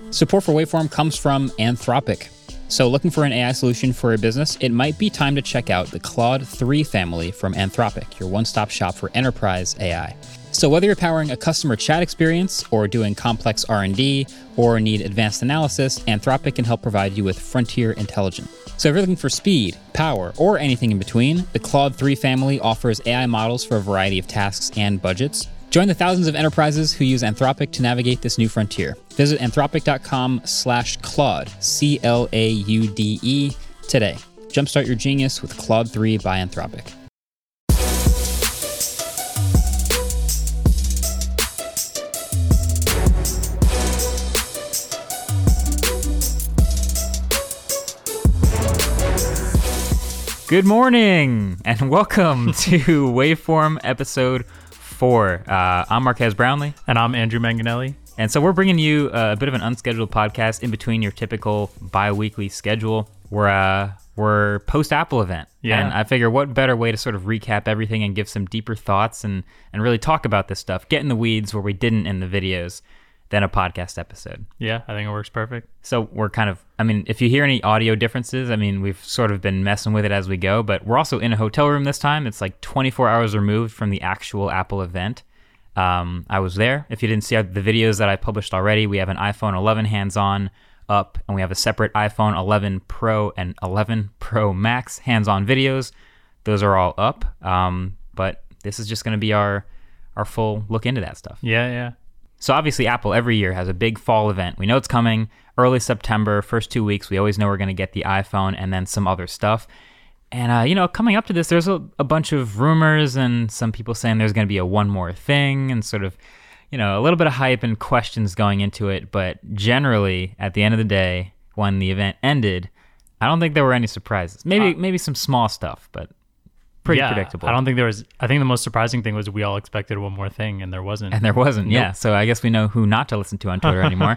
Support for Waveform comes from Anthropic. So looking for an AI solution for your business, it might be time to check out the Claude 3 family from Anthropic, your one-stop shop for enterprise AI. So whether you're powering a customer chat experience or doing complex R&D or need advanced analysis, Anthropic can help provide you with frontier intelligence. So if you're looking for speed, power, or anything in between, the Claude 3 family offers AI models for a variety of tasks and budgets. Join the thousands of enterprises who use Anthropic to navigate this new frontier. Visit anthropic.com/Claude, Claude, today. Jumpstart your genius with Claude 3 by Anthropic. Good morning, and welcome to Waveform episode 4. I'm Marquez Brownlee. And I'm Andrew Manganelli. And so we're bringing you a bit of an unscheduled podcast in between your typical bi-weekly schedule. We're post-Apple event. Yeah. And I figure what better way to sort of recap everything and give some deeper thoughts and really talk about this stuff, get in the weeds where we didn't in the videos, than a podcast episode. Yeah, I think it works perfect. So we're if you hear any audio differences, we've sort of been messing with it as we go, but we're also in a hotel room this time. It's like 24 hours removed from the actual Apple event. I was there. If you didn't see the videos that I published already, we have an iPhone 11 hands-on up, and we have a separate iPhone 11 Pro and 11 Pro Max hands-on videos. Those are all up, but this is just going to be our full look into that stuff. Yeah. So obviously Apple every year has a big fall event. We know it's coming early September, first 2 weeks. We always know we're going to get the iPhone and then some other stuff. And, coming up to this, there's a bunch of rumors and some people saying there's going to be a one more thing and sort of, a little bit of hype and questions going into it. But generally, at the end of the day, when the event ended, I don't think there were any surprises. Maybe some small stuff, but pretty predictable. I think the most surprising thing was we all expected one more thing, and there wasn't. Nope. Yeah. So I guess we know who not to listen to on Twitter anymore.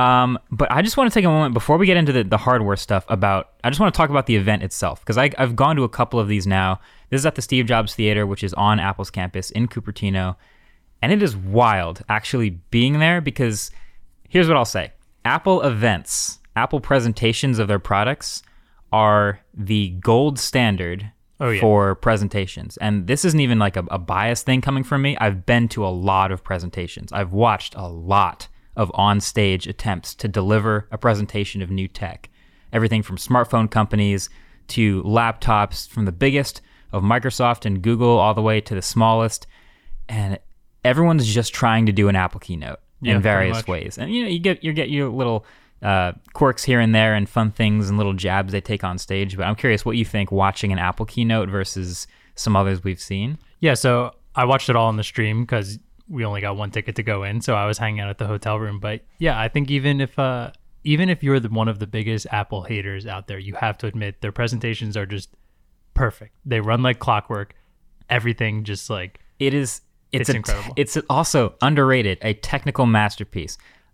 But I just want to take a moment before we get into the hardware stuff I just want to talk about the event itself, because I've gone to a couple of these now. This is at the Steve Jobs Theater, which is on Apple's campus in Cupertino. And it is wild actually being there, because here's what I'll say. Apple events, Apple presentations of their products are the gold standard for presentations. And this isn't even like a biased thing coming from me. I've been to a lot of presentations. I've watched a lot of on-stage attempts to deliver a presentation of new tech. Everything from smartphone companies to laptops, from the biggest of Microsoft and Google all the way to the smallest. And everyone's just trying to do an Apple keynote in various ways. And you get your little quirks here and there and fun things and little jabs they take on stage. But I'm curious what you think watching an Apple keynote versus some others we've seen. Yeah, so I watched it all on the stream because we only got one ticket to go in, so I was hanging out at the hotel room. But yeah, I think even if you're one of the biggest Apple haters out there, you have to admit their presentations are just perfect. They run like clockwork. Everything just like it's incredible. It's also underrated, a technical masterpiece.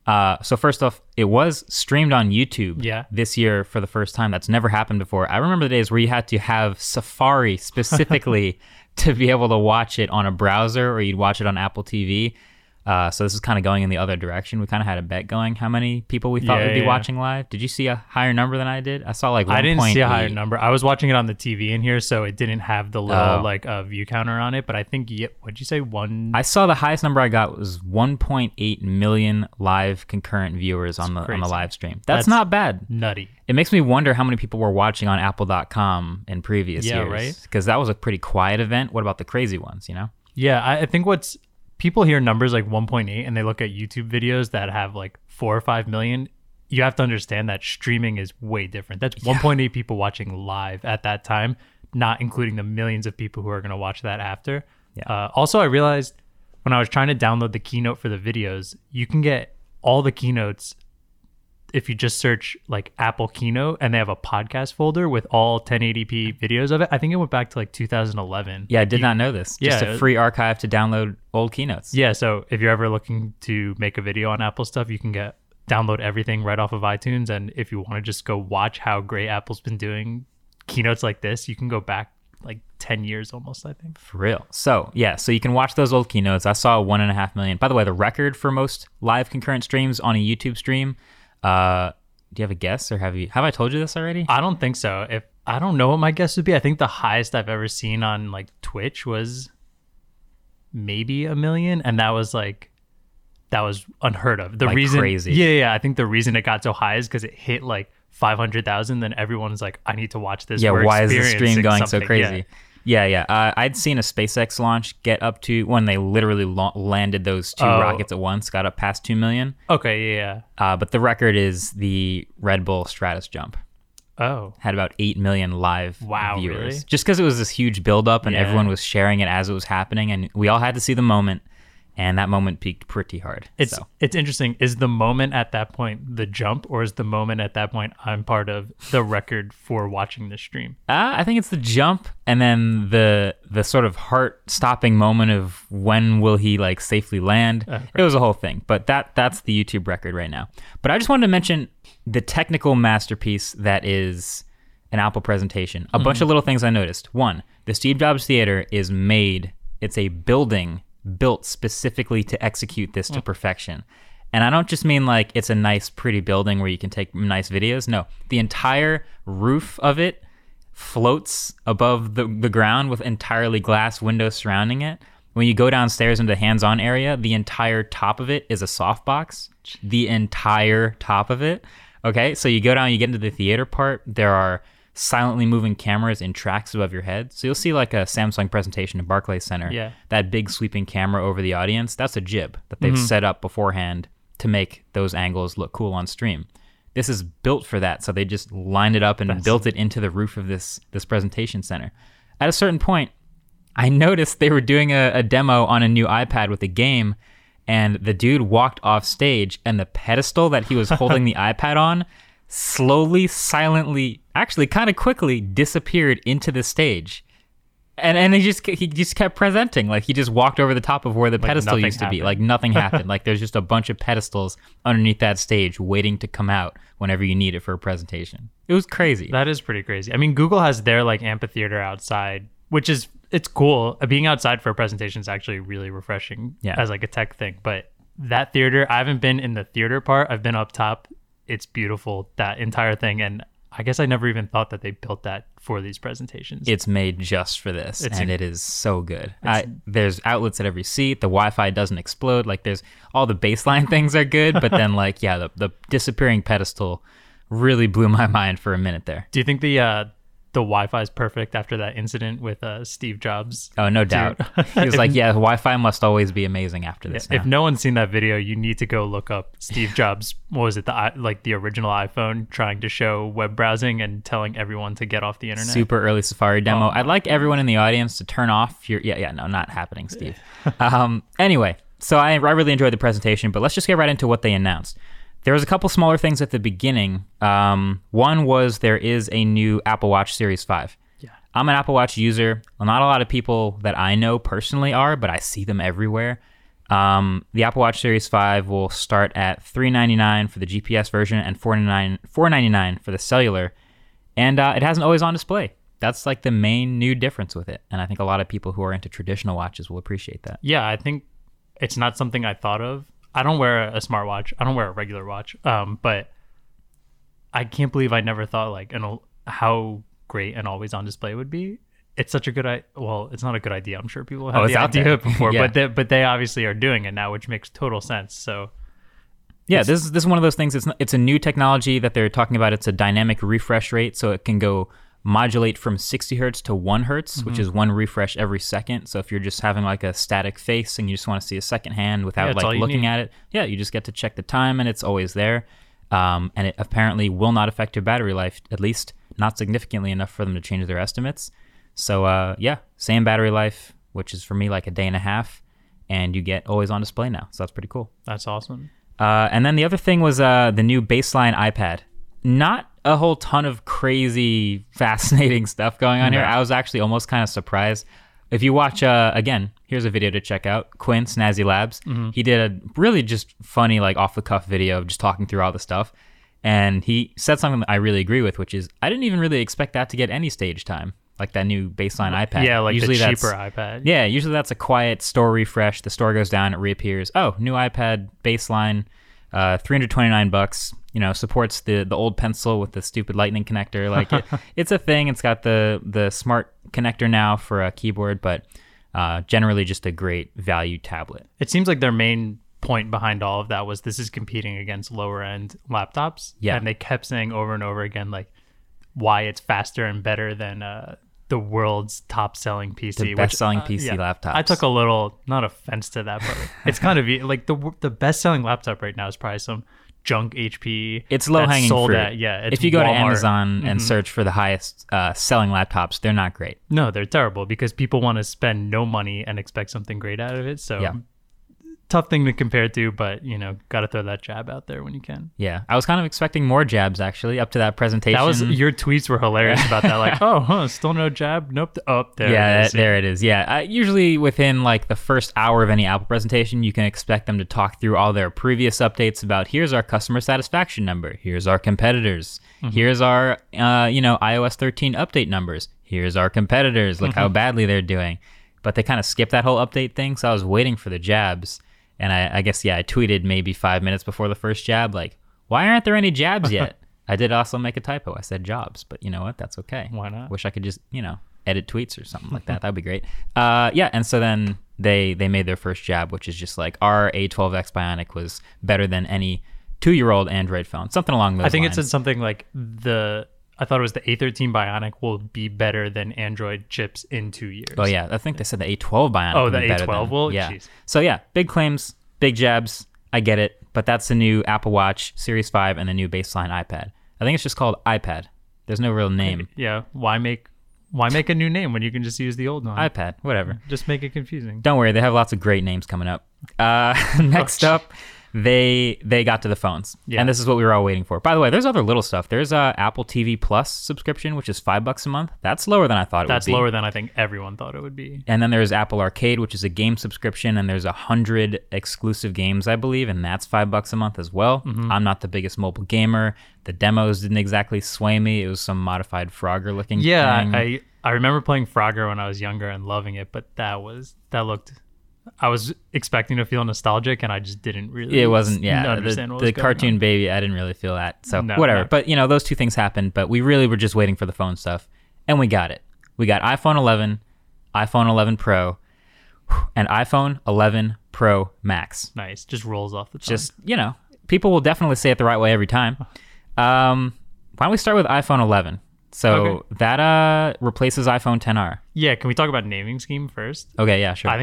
So first off, it was streamed on YouTube this year for the first time. That's never happened before. I remember the days where you had to have Safari specifically to be able to watch it on a browser, or you'd watch it on Apple TV. So this is kind of going in the other direction. We kind of had a bet going how many people we thought would be watching live. Did you see a higher number than I did? I saw like 1.8. I didn't see a higher number. I was watching it on the TV in here, so it didn't have the little view counter on it. But I think, what'd you say, one? I saw the highest number I got was 1.8 million live concurrent viewers on the live stream. That's not bad. Nutty. It makes me wonder how many people were watching on Apple.com in previous years. Yeah, right? Because that was a pretty quiet event. What about the crazy ones, Yeah, I think people hear numbers like 1.8 and they look at YouTube videos that have like 4 or 5 million. You have to understand that streaming is way different. That's 1.8 people watching live at that time, not including the millions of people who are going to watch that after. Yeah. Also, I realized when I was trying to download the keynote for the videos, you can get all the keynotes if you just search like Apple Keynote, and they have a podcast folder with all 1080p videos of it. I think it went back to like 2011. Yeah, I did not know this. Just a free archive to download old keynotes. Yeah, so if you're ever looking to make a video on Apple stuff, you can download everything right off of iTunes. And if you want to just go watch how great Apple's been doing keynotes like this, you can go back like 10 years almost, I think. For real. So you can watch those old keynotes. I saw 1.5 million. By the way, the record for most live concurrent streams on a YouTube stream Do you have a guess, or have I told you this already? I don't think so. If I don't know what my guess would be. I think the highest I've ever seen on like Twitch was maybe 1 million, and that was unheard of. The Like reason, crazy. yeah. I think the reason it got so high is because it hit like 500,000. Then everyone's like, I need to watch this. Yeah, We're why is the stream experiencing going so something. crazy? Yeah. I'd seen a SpaceX launch get up to, when they literally landed those two rockets at once, got up past 2 million. Okay, yeah. But the record is the Red Bull Stratus jump. Oh, Had about 8 million live Wow, viewers. really? Just because it was this huge buildup and Yeah. everyone was sharing it as it was happening, and we all had to see the moment, and that moment peaked pretty hard. it's interesting. Is the moment at that point the jump, or is the moment at that point I'm part of the record for watching the stream? I think it's the jump, and then the sort of heart-stopping moment of when will he like safely land. Right. It was a whole thing, but that's the YouTube record right now. But I just wanted to mention the technical masterpiece that is an Apple presentation. A bunch of little things I noticed. One, the Steve Jobs Theater is made. It's a building built specifically to execute this to perfection. And I don't just mean like it's a nice, pretty building where you can take nice videos. No, the entire roof of it floats above the ground with entirely glass windows surrounding it. When you go downstairs into the hands-on area, the entire top of it is a softbox. The entire top of it. Okay, so you go down, you get into the theater part. There are silently moving cameras in tracks above your head. So you'll see like a Samsung presentation at Barclays Center. Yeah. That big sweeping camera over the audience, that's a jib that they've set up beforehand to make those angles look cool on stream. This is built for that. So they just lined it up and built it into the roof of this presentation center. At a certain point, I noticed they were doing a demo on a new iPad with a game, and the dude walked off stage, and the pedestal that he was holding the iPad on slowly, silently, actually kind of quickly disappeared into the stage. And he just kept presenting. Like he just walked over the top of where the pedestal nothing used to be. happened. Like nothing happened. Like there's just a bunch of pedestals underneath that stage waiting to come out whenever you need it for a presentation. It was crazy. That is pretty crazy. I mean, Google has their like amphitheater outside, which is, it's cool. Being outside for a presentation is actually really refreshing as like a tech thing. But that theater, I haven't been in the theater part. I've been up top. It's beautiful, that entire thing. And I guess I never even thought that they built that for these presentations. It's made just for this, and it is so good. There's outlets at every seat. The Wi-Fi doesn't explode. Like there's all the baseline things are good, but then like the disappearing pedestal really blew my mind for a minute there. Do you think the Wi-Fi is perfect after that incident with Steve Jobs? Oh, no doubt. He was like, yeah, Wi-Fi must always be amazing after this. If no one's seen that video, you need to go look up Steve Jobs. What was it? The original iPhone trying to show web browsing and telling everyone to get off the internet. Super early Safari demo. I'd like everyone in the audience to turn off your. No, not happening, Steve. Anyway, so I really enjoyed the presentation, but let's just get right into what they announced. There was a couple smaller things at the beginning. One was there is a new Apple Watch Series 5. Yeah. I'm an Apple Watch user. Well, not a lot of people that I know personally are, but I see them everywhere. The Apple Watch Series 5 will start at $399 for the GPS version and $499 for the cellular. And it has an always-on display. That's like the main new difference with it. And I think a lot of people who are into traditional watches will appreciate that. Yeah, I think it's not something I thought of. I don't wear a smartwatch. I don't wear a regular watch. But I can't believe I never thought like how great an always-on display would be. It's such a good idea. Well, it's not a good idea. I'm sure people have the idea before, Yeah. but they obviously are doing it now, which makes total sense. So yeah, this is one of those things. It's a new technology that they're talking about. It's a dynamic refresh rate, so it can go modulate from 60 hertz to 1 hertz, which is one refresh every second. So if you're just having like a static face and you just want to see a second hand without like looking at it, you just get to check the time and it's always there. And it apparently will not affect your battery life, at least not significantly enough for them to change their estimates. So same battery life, which is for me like a day and a half, and you get always on display now. So that's pretty cool. that's awesome. And then the other thing was the new baseline iPad. Not a whole ton of crazy, fascinating stuff going on here. I was actually almost kind of surprised. If you watch, again, here's a video to check out. Quinn, Snazzy Labs. He did a really just funny, like off-the-cuff video of just talking through all the stuff. And he said something that I really agree with, which is, I didn't even really expect that to get any stage time, like that new baseline iPad. Yeah, like usually the cheaper iPad. Yeah, usually that's a quiet store refresh. The store goes down, it reappears. Oh, new iPad baseline. $329. Supports the old pencil with the stupid lightning connector. Like it's a thing. It's got the smart connector now for a keyboard, but generally just a great value tablet. It seems like their main point behind all of that was this is competing against lower end laptops. Yeah. And they kept saying over and over again, like, why it's faster and better than the world's top selling PC. The best selling PC laptops. I took a little, not offense to that, but it's kind of like the best selling laptop right now is probably some junk HP. It's low hanging fruit. It's if you go to Walmart. Amazon and search for the highest selling laptops, they're not great. No, they're terrible because people want to spend no money and expect something great out of it. So yeah. Tough thing to compare to, but got to throw that jab out there when you can. Yeah, I was kind of expecting more jabs actually up to that presentation. That was your tweets were hilarious about that. Like, still no jab. Nope. There. Yeah, it is. there it is. Yeah, usually within like the first hour of any Apple presentation, you can expect them to talk through all their previous updates about here's our customer satisfaction number, here's our competitors, here's our iOS 13 update numbers, here's our competitors. Look how badly they're doing. But they kind of skipped that whole update thing, so I was waiting for the jabs. And I guess, I tweeted maybe 5 minutes before the first jab, like, why aren't there any jabs yet? I did also make a typo. I said jobs, but you know what? That's okay. Why not? Wish I could just, edit tweets or something like that. That'd be great. And so then they made their first jab, which is just like our A12X Bionic was better than any 2-year-old Android phone. Something along those lines. I think it said something like I thought it was the A13 Bionic will be better than Android chips in 2 years. Oh, yeah. I think they said the A12 Bionic Oh, would the be better A12 than, will? Yeah. Jeez. So, yeah, big claims, big jabs. I get it. But that's the new Apple Watch Series 5 and the new baseline iPad. I think it's just called iPad. There's no real name. Yeah. Why make a new name when you can just use the old one? iPad, whatever. Just make it confusing. Don't worry. They have lots of great names coming up. Next up, they got to the phones. Yeah. And this is what we were all waiting for. By the way, there's other little stuff. There's Apple TV Plus subscription, which is $5 a month. That's lower than I thought it would be. That's lower than I think everyone thought it would be. And then there's Apple Arcade, which is a game subscription, and there's 100 exclusive games, I believe, and that's $5 a month as well. I'm not the biggest mobile gamer. The demos didn't exactly sway me. It was some modified Frogger looking thing. Yeah, I remember playing Frogger when I was younger and loving it, but I was expecting to feel nostalgic, and I just didn't really. It wasn't, yeah. Understand what was the going cartoon on. baby, I didn't really feel that. So No, whatever. no. But those two things happened. But we really were just waiting for the phone stuff, and we got it. We got iPhone 11, iPhone 11 Pro, and iPhone 11 Pro Max. Nice, just rolls off the tongue. Just people will definitely say it the right way every time. Why don't we start with iPhone 11? So Okay. that replaces iPhone 10R. Yeah, can we talk about naming scheme first? Okay, yeah, sure.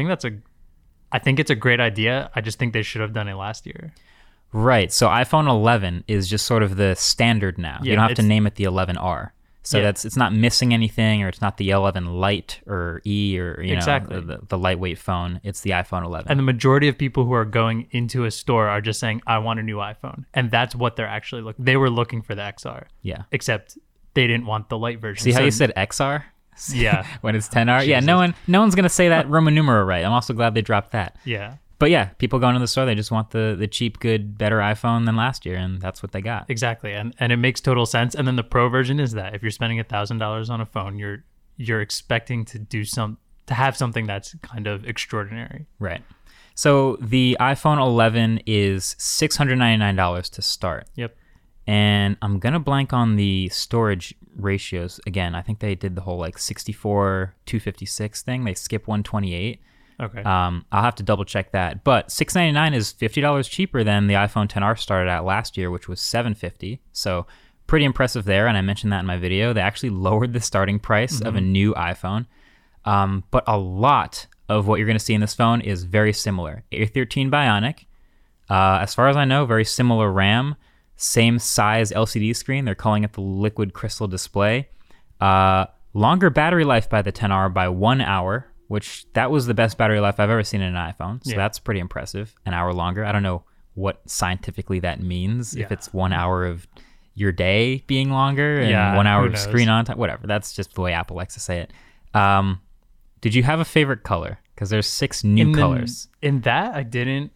I think it's a great idea. I just think they should have done it last year. Right. So iPhone 11 is just sort of the standard now. Yeah, you don't have to it's- name it the 11R. So Yeah. it's not missing anything, or it's not the 11 Lite or E or Exactly. the lightweight phone. It's the iPhone 11. And the majority of people who are going into a store are just saying, I want a new iPhone. And that's what they're actually looking. They were looking for the XR, yeah. except they didn't want the light version. See how So- you said XR? Yeah. When it's 10R? Yeah, no one's going to say that Roman numeral right. I'm also glad they dropped that. Yeah, But yeah, people going to the store, they just want the cheap, good, better iPhone than last year, and that's what they got. exactly. And it makes total sense. And then the Pro version is that if you're spending $1,000 on a phone, you're expecting to have something that's kind of extraordinary. Right. So the iPhone 11 is $699 to start. Yep. And I'm going to blank on the storage ratios. Again, I think they did the whole like 64, 256 thing. They skip 128. Okay. I'll have to double check that. But $699 is $50 cheaper than the iPhone 10R started at last year, which was $750. So pretty impressive there. And I mentioned that in my video. They actually lowered the starting price of a new iPhone. But a lot of what you're going to see in this phone is very similar. A13 Bionic. As far as I know, very similar RAM. Same size LCD screen. They're calling it the Liquid Crystal Display. Longer battery life by the 10R by 1 hour, which that was the best battery life I've ever seen in an iPhone. So Yeah. that's pretty impressive. An hour longer. I don't know what scientifically that means. If Yeah. it's 1 hour of your day being longer and Yeah, 1 hour who of knows? screen on time, whatever. That's just the way Apple likes to say it. Did you have a favorite color? Because there's 6 new colors. In that, I didn't.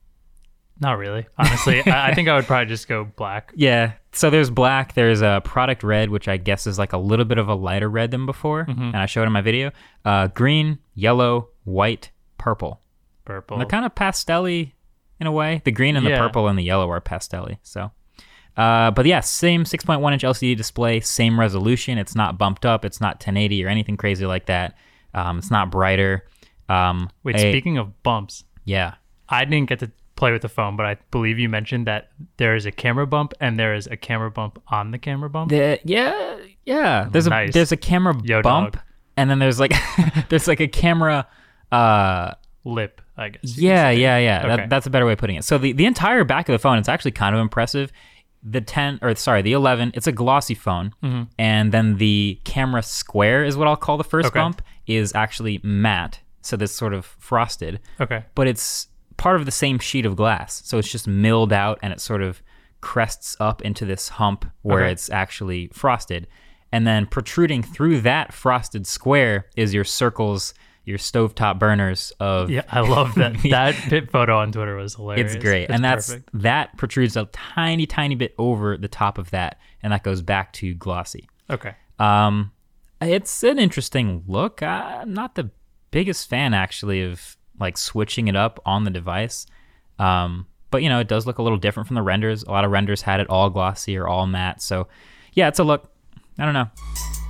Not really. Honestly, I think I would probably just go black. Yeah. So there's black. There's a product red, which I guess is like a little bit of a lighter red than before. And I showed in my video. Green, yellow, white, purple. Purple. They're kind of pastel-y in a way. The green and the Yeah. purple and the yellow are pastel-y. So, but yeah, same 6.1 inch LCD display, same resolution. It's not bumped up. It's not 1080 or anything crazy like that. It's not brighter. Wait, speaking of bumps, Yeah. I didn't get to play with the phone, but I believe you mentioned that there is a camera bump and there is a camera bump on the camera bump. Yeah. There's Nice. a camera Yo, bump, dog. and then there's like there's like a camera. Lip, I guess. you could Yeah. say. Okay. That's a better way of putting it. So the entire back of the phone, it's actually kind of impressive. The 11, it's a glossy phone, and then the camera square is what I'll call the first Okay. bump, is actually matte, so this sort of frosted, Okay. but it's part of the same sheet of glass, so it's just milled out and it sort of crests up into this hump where Okay. it's actually frosted, and then protruding through that frosted square is your circles, your stovetop burners of Yeah, I love that. That pit photo on Twitter was hilarious. It's great. And perfect. that protrudes a tiny bit over the top of that, and that goes back to glossy. Okay. It's an interesting look. I'm not the biggest fan actually of like switching it up on the device. But it does look a little different from the renders. A lot of renders had it all glossy or all matte. So yeah, it's a look. I don't know.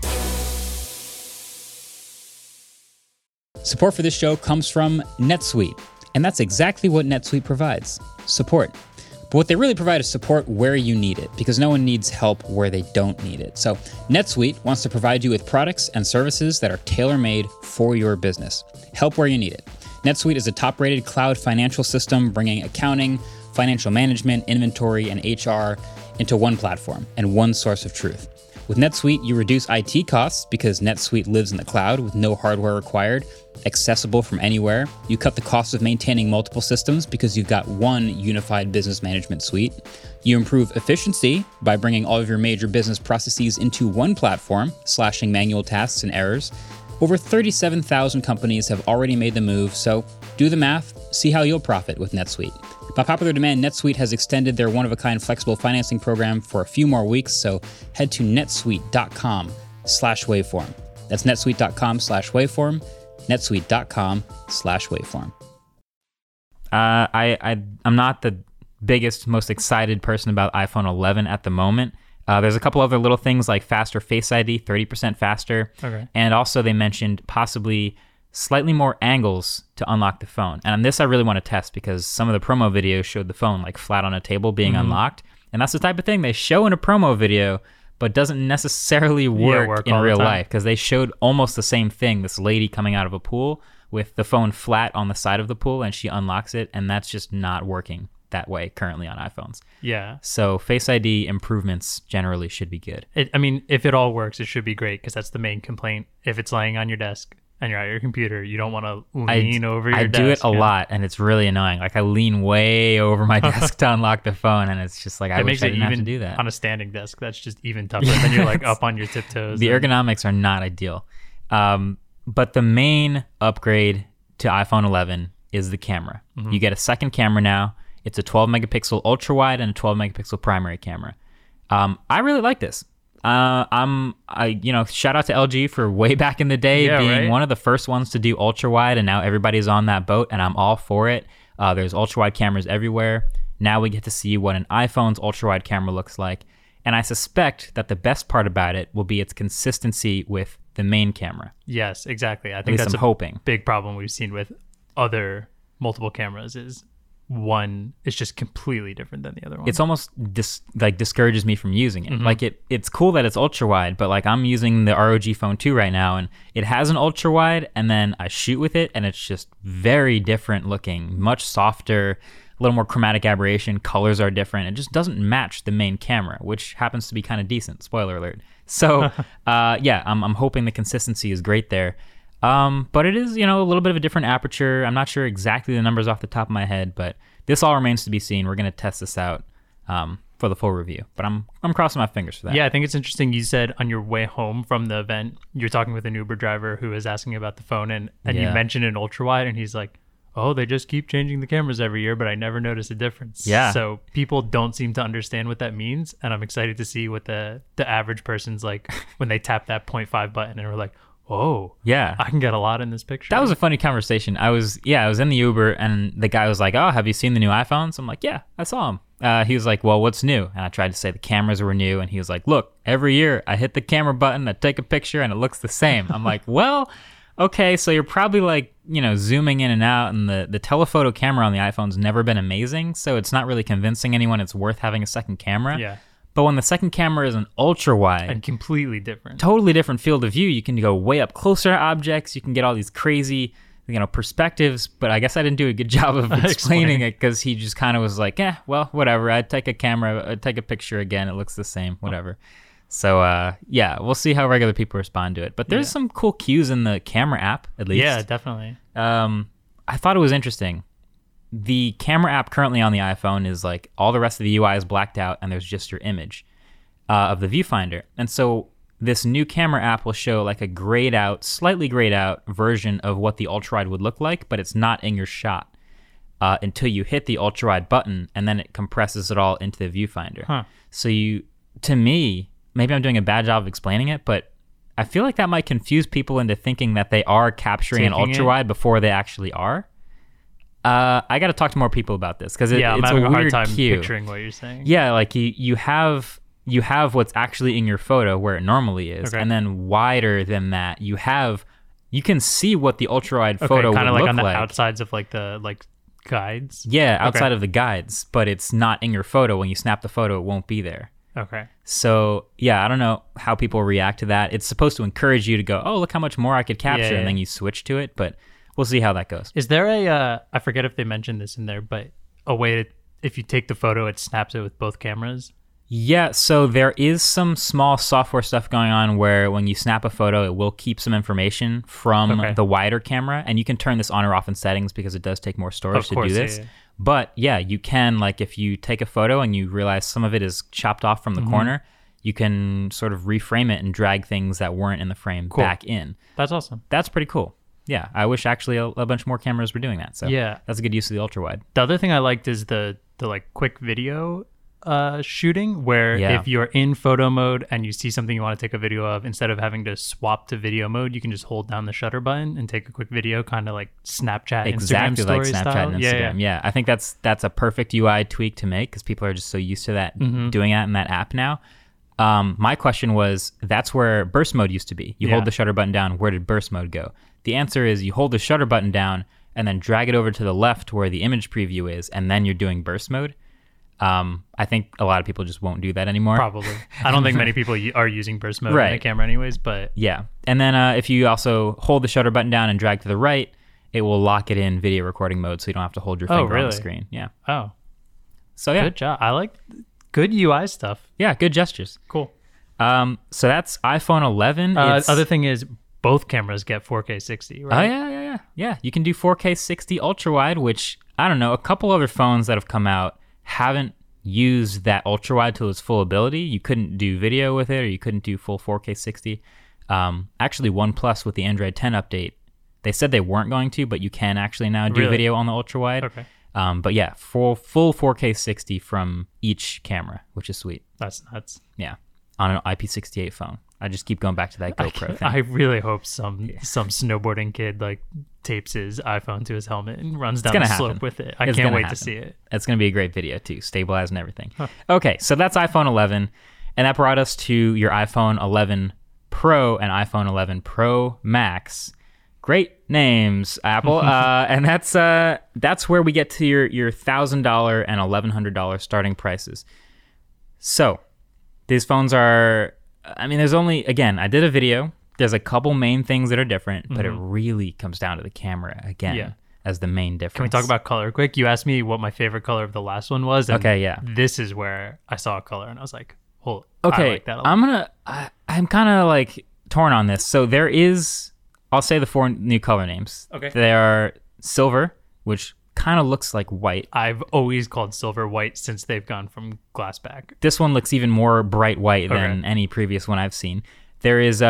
Support for this show comes from NetSuite, and that's exactly what NetSuite provides, support. But what they really provide is support where you need it, because no one needs help where they don't need it. So NetSuite wants to provide you with products and services that are tailor-made for your business. Help where you need it. NetSuite is a top-rated cloud financial system bringing accounting, financial management, inventory, and HR into one platform and one source of truth. With NetSuite, you reduce IT costs because NetSuite lives in the cloud with no hardware required, accessible from anywhere. You cut the cost of maintaining multiple systems because you've got one unified business management suite. You improve efficiency by bringing all of your major business processes into one platform, slashing manual tasks and errors. Over 37,000 companies have already made the move, so do the math, see how you'll profit with NetSuite. By popular demand, NetSuite has extended their one-of-a-kind flexible financing program for a few more weeks, so head to netsuite.com/waveform. That's netsuite.com/waveform, netsuite.com/waveform. I'm not the biggest, most excited person about iPhone 11 at the moment. There's a couple other little things like faster Face ID, 30% faster. Okay. And also they mentioned possibly slightly more angles to unlock the phone. And on this I really want to test because some of the promo videos showed the phone like flat on a table being unlocked. And that's the type of thing they show in a promo video, but doesn't necessarily work in all the real time. life because they showed almost the same thing. This lady coming out of a pool with the phone flat on the side of the pool and she unlocks it. And that's just not working that way currently on iPhones. Yeah. So Face ID improvements generally should be good. If it all works, it should be great because that's the main complaint. If it's laying on your desk and you're at your computer, you don't want to lean over your I desk. do it a lot, and it's really annoying. Like I lean way over my desk to unlock the phone, and it's just like I It wish makes I it didn't have to even do that. on a standing desk. That's just even tougher. Then you're like up on your tiptoes. The and- ergonomics are not ideal. But the main upgrade to iPhone 11 is the camera. Mm-hmm. You get a second camera now. It's a 12 megapixel ultra wide and a 12 megapixel primary camera. I really like this. Shout out to LG for way back in the day being one of the first ones to do ultra wide, and now everybody's on that boat, and I'm all for it. There's ultra wide cameras everywhere. Now we get to see what an iPhone's ultra wide camera looks like, and I suspect that the best part about it will be its consistency with the main camera. Yes, exactly. I At think least that's I'm a hoping. big problem we've seen with other multiple cameras is one is just completely different than the other one. It's almost discourages me from using it. Like it's cool that it's ultra wide, but like I'm using the ROG Phone 2 right now, and it has an ultra wide, and then I shoot with it, and it's just very different looking, much softer, a little more chromatic aberration. Colors are different. It just doesn't match the main camera, which happens to be kind of decent. Spoiler alert. So I'm hoping the consistency is great there. But it is, a little bit of a different aperture. I'm not sure exactly the numbers off the top of my head, but this all remains to be seen. We're going to test this out for the full review, but I'm crossing my fingers for that. Yeah, I think it's interesting. You said on your way home from the event, you're talking with an Uber driver who was asking about the phone, and you mentioned an ultra wide, and he's like, "Oh, they just keep changing the cameras every year, but I never notice a difference." Yeah. So people don't seem to understand what that means, and I'm excited to see what the average person's like when they tap that 0.5 button and are like, Whoa. Yeah. I can get a lot in this picture. That was a funny conversation. I was in the Uber and the guy was like, "Oh, have you seen the new iPhones?" I'm like, "Yeah, I saw them." He was like, "Well, what's new?" And I tried to say the cameras were new, and he was like, "Look, every year I hit the camera button, I take a picture, and it looks the same." I'm like, "Well, okay, so you're probably like, zooming in and out, and the telephoto camera on the iPhone's never been amazing, so it's not really convincing anyone it's worth having a second camera." Yeah. But when the second camera is an ultra wide, And completely different. totally different field of view, you can go way up closer to objects. You can get all these crazy, perspectives. But I guess I didn't do a good job of explaining it because he just kind of was like, well, whatever. I'd take a camera, I'd take a picture again. It looks the same, whatever. So, we'll see how regular people respond to it. But there's some cool cues in the camera app, at least. Yeah, definitely. I thought it was interesting. The camera app currently on the iPhone is like all the rest of the UI is blacked out and there's just your image of the viewfinder. And so this new camera app will show like a slightly grayed out version of what the ultra-wide would look like, but it's not in your shot until you hit the ultra-wide button, and then it compresses it all into the viewfinder. Huh. So to me, maybe I'm doing a bad job of explaining it, but I feel like that might confuse people into thinking that they are capturing an ultra-wide before they actually are. I got to talk to more people about this because I'm it's having a a hard weird time cue. picturing what you're saying. Yeah, like you have what's actually in your photo where it normally is, Okay. and then wider than that, you can see what the ultra wide photo kind would of like look on the like. outsides of like the guides. Yeah, outside of the guides, but it's not in your photo. When you snap the photo, it won't be there. Okay. So yeah, I don't know how people react to that. It's supposed to encourage you to go, "Oh, look how much more I could capture," Yeah. and then you switch to it. But we'll see how that goes. Is there I forget if they mentioned this in there, but a way to, if you take the photo, it snaps it with both cameras? Yeah, so there is some small software stuff going on where when you snap a photo, it will keep some information from the wider camera, and you can turn this on or off in settings because it does take more storage to do this. Yeah. But yeah, you can, like, if you take a photo and you realize some of it is chopped off from the corner, you can sort of reframe it and drag things that weren't in the frame back in. That's awesome. That's pretty cool. Yeah, I wish actually a bunch more cameras were doing that. So Yeah. that's a good use of the ultra wide. The other thing I liked is the like quick video shooting, where Yeah. if you're in photo mode and you see something you want to take a video of, instead of having to swap to video mode, you can just hold down the shutter button and take a quick video, kind of like Snapchat, Exactly Instagram like story Snapchat style. and Instagram. Yeah, I think that's a perfect UI tweak to make because people are just so used to that doing that in that app now. My question was, that's where burst mode used to be. You hold the shutter button down. Where did burst mode go? The answer is you hold the shutter button down and then drag it over to the left where the image preview is, and then you're doing burst mode. I think a lot of people just won't do that anymore. Probably. I don't think many people are using burst mode in Right. the camera anyways, but Yeah. And then if you also hold the shutter button down and drag to the right, it will lock it in video recording mode so you don't have to hold your finger on really? the screen. Yeah. oh, So yeah. good job. I like good UI stuff. Yeah, good gestures. Cool. So that's iPhone 11. Other thing is both cameras get 4K 60, Oh right? yeah. You can do 4K 60 ultra wide, which I don't know. A couple other phones that have come out haven't used that ultra wide to its full ability. You couldn't do video with it, or you couldn't do full 4K 60. Actually, OnePlus with the Android 10 update, they said they weren't going to, but you can actually now do Really? video on the ultra wide. Okay. But yeah, full 4K 60 from each camera, which is sweet. That's nuts. Yeah, on an IP68 phone. I just keep going back to that GoPro thing. I really hope some snowboarding kid like tapes his iPhone to his helmet and runs down gonna the slope happen. with it. I It's can't gonna wait happen. to see it. It's going to be a great video too, stabilized and everything. Okay, so that's iPhone 11, and that brought us to your iPhone 11 Pro and iPhone 11 Pro Max. Great names, Apple. And that's where we get to your $1,000 and $1,100 starting prices. So these phones are, I mean, there's only, again, I did a video. There's a couple main things that are different, but it really comes down to the camera again. Yeah. As the main difference. Can we talk about color quick? You asked me what my favorite color of the last one was. And Okay, yeah. This is where I saw a color and I was like, "Hold, Okay, I like that a lot." I'm kind of like torn on this. So there is, I'll say the 4 new color names. Okay. They are silver, which kind of looks like white. I've always called silver white since they've gone from glass back. This one looks even more bright white than Okay. any previous one I've seen. There is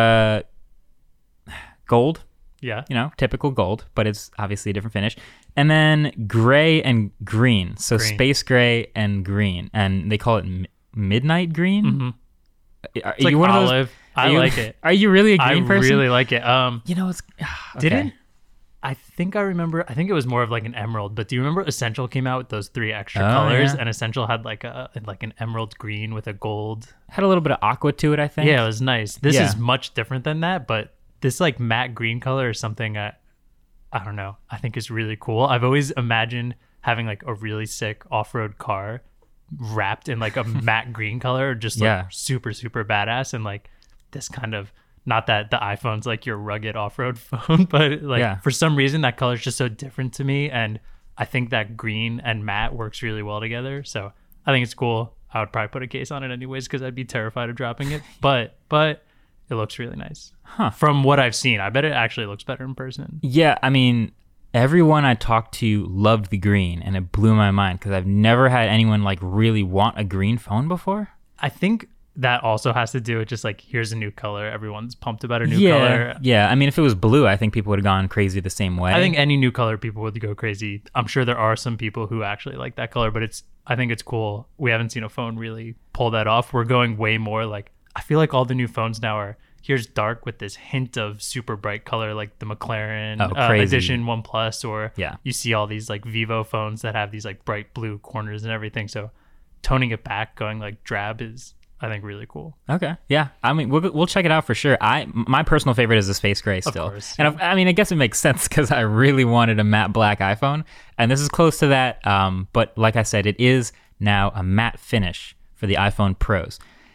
gold, Yeah. typical gold, but it's obviously a different finish. And then gray and green. So Green. space gray and green. And they call it midnight green. Mm-hmm. Are It's like you one of those? olive. I like it. Are you really a green person? I really like it. You know, it's Didn't I think I remember? I think it was more of like an emerald. But do you remember Essential came out with those 3 extra colors, yeah. and Essential had like an emerald green with a gold. Had a little bit of aqua to it, I think. Yeah, it was nice. This Yeah. is much different than that, but this like matte green color is something I don't know. I think is really cool. I've always imagined having like a really sick off-road car wrapped in like a matte green color, just like Yeah. super super badass, and like this kind of. Not that the iPhone's like your rugged off-road phone, but like Yeah. for some reason that color is just so different to me, and I think that green and matte works really well together. So I think it's cool. I would probably put a case on it anyways because I'd be terrified of dropping it, but it looks really nice. From what I've seen, I bet it actually looks better in person. Yeah, I mean, everyone I talked to loved the green, and it blew my mind because I've never had anyone like really want a green phone before. I think that also has to do with just like, here's a new color. Everyone's pumped about a new color. Yeah. I mean, if it was blue, I think people would have gone crazy the same way. I think any new color people would go crazy. I'm sure there are some people who actually like that color, but I think it's cool. We haven't seen a phone really pull that off. We're going way more like, I feel like all the new phones now are, here's dark with this hint of super bright color, like the McLaren Edition OnePlus, or you see all these like Vivo phones that have these like bright blue corners and everything. So toning it back, going like drab is, I think, really cool. Okay, yeah. I mean, we'll check it out for sure. My personal favorite is the space gray still. Of course. And I mean, I guess it makes sense because I really wanted a matte black iPhone, and this is close to that. But like I said, it is now a matte finish for the iPhone Pros,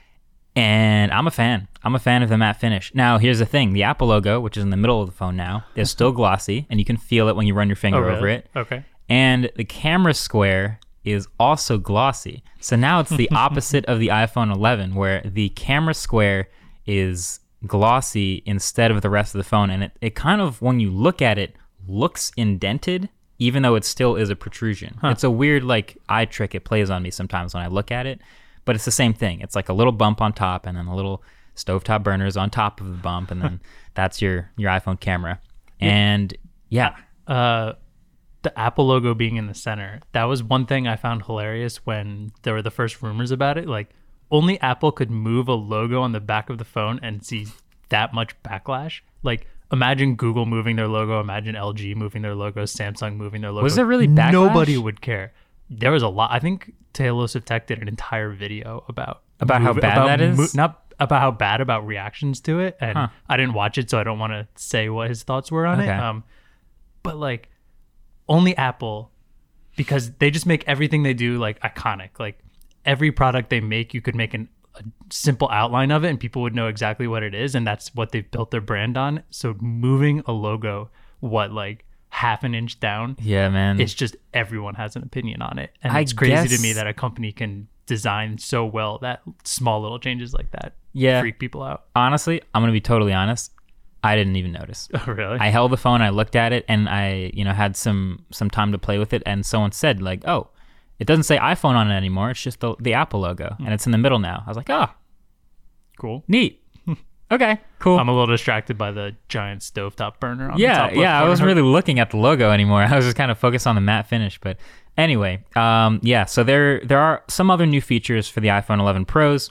and I'm a fan. I'm a fan of the matte finish. Now, here's the thing: the Apple logo, which is in the middle of the phone now, is still glossy, and you can feel it when you run your finger over it. Okay. And the camera square is also glossy. So now it's the opposite of the iPhone 11, where the camera square is glossy instead of the rest of the phone. And it kind of, when you look at it, looks indented, even though it still is a protrusion. It's a weird like eye trick it plays on me sometimes when I look at it, but it's the same thing. It's like a little bump on top and then a little stovetop burners on top of the bump, and then that's your iPhone camera. And yeah. The Apple logo being in the center, that was one thing I found hilarious when there were the first rumors about it. Like, only Apple could move a logo on the back of the phone and see that much backlash. Like, imagine Google moving their logo, imagine LG moving their logo, Samsung moving their logo. Was there really backlash? Nobody would care. There was a lot. I think Talos of Tech did an entire video about how bad that is? Not about how bad, about reactions to it. And I didn't watch it, so I don't want to say what his thoughts were on it. But like, only Apple, because they just make everything they do like iconic. Like every product they make, you could make a simple outline of it and people would know exactly what it is, and that's what they've built their brand on. So moving a logo, like half an inch down, yeah, man, it's just everyone has an opinion on it, and it's crazy to me that a company can design so well that small little changes like that freak people out. Honestly, I'm gonna be totally honest. I didn't even notice. Oh, really? I held the phone, I looked at it, and I, had some time to play with it, and someone said like, "Oh, it doesn't say iPhone on it anymore. It's just the Apple logo, and it's in the middle now." I was like, "Oh, cool, neat, okay, cool." I'm a little distracted by the giant stovetop burner on the top left I wasn't really looking at the logo anymore. I was just kind of focused on the matte finish. But anyway, so there are some other new features for the iPhone 11 Pros.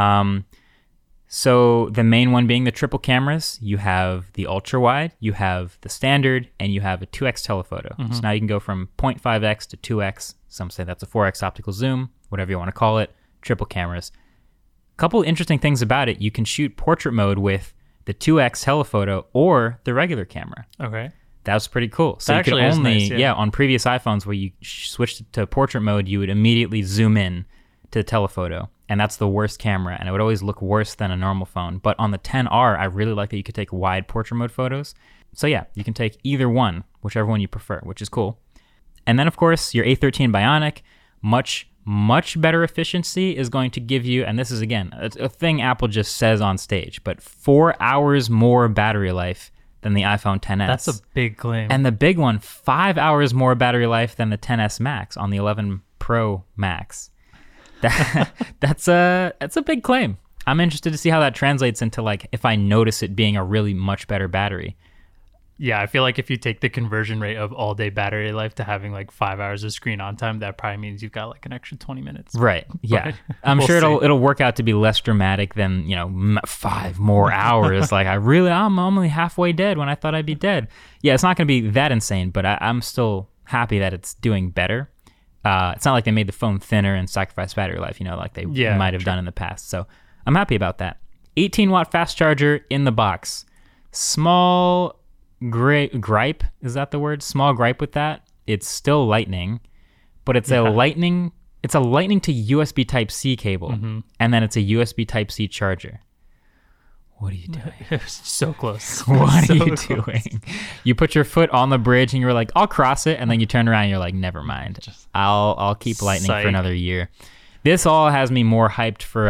So the main one being the triple cameras. You have the ultra wide, you have the standard, and you have a 2x telephoto. So now you can go from 0.5x to 2x. Some say that's a 4x optical zoom, whatever you want to call it. Triple cameras. A couple interesting things about it. You can shoot portrait mode with the 2x telephoto or the regular camera. Okay. That was pretty cool. So that you could only, nice, on previous iPhones where you switched to portrait mode, you would immediately zoom in to the telephoto. And that's the worst camera, and it would always look worse than a normal phone. But on the 10R, I really like that you could take wide portrait mode photos. So yeah, you can take either one, whichever one you prefer, which is cool. And then, of course, your A13 Bionic, much better efficiency is going to give you, and this is, again, a thing Apple just says on stage, but 4 hours more battery life than the iPhone XS. That's a big claim. And the big one, 5 hours more battery life than the XS Max on the 11 Pro Max. That's a big claim. I'm interested to see how that translates into, like, if I notice it being a really much better battery. Yeah, I feel like if you take the conversion rate of all day battery life to having like 5 hours of screen on time, that probably means you've got like an extra 20 minutes. Right. Yeah. But I'm we'll sure see. it'll work out to be less dramatic than, 5 more hours. Like I'm only halfway dead when I thought I'd be dead. Yeah, it's not going to be that insane, but I'm still happy that it's doing better. It's not like they made the phone thinner and sacrificed battery life, like they might have done in the past. So I'm happy about that. 18-watt fast charger in the box. Small gripe, is that the word? Small gripe with that. It's still Lightning, but it's a Lightning to USB Type-C cable, and then it's a USB Type-C charger. What are you doing? So close. What So are you close. doing? You put your foot on the bridge and you're like, I'll cross it, and then you turn around and you're like, never mind. I'll keep Lightning Psych. for another year. This all has me more hyped for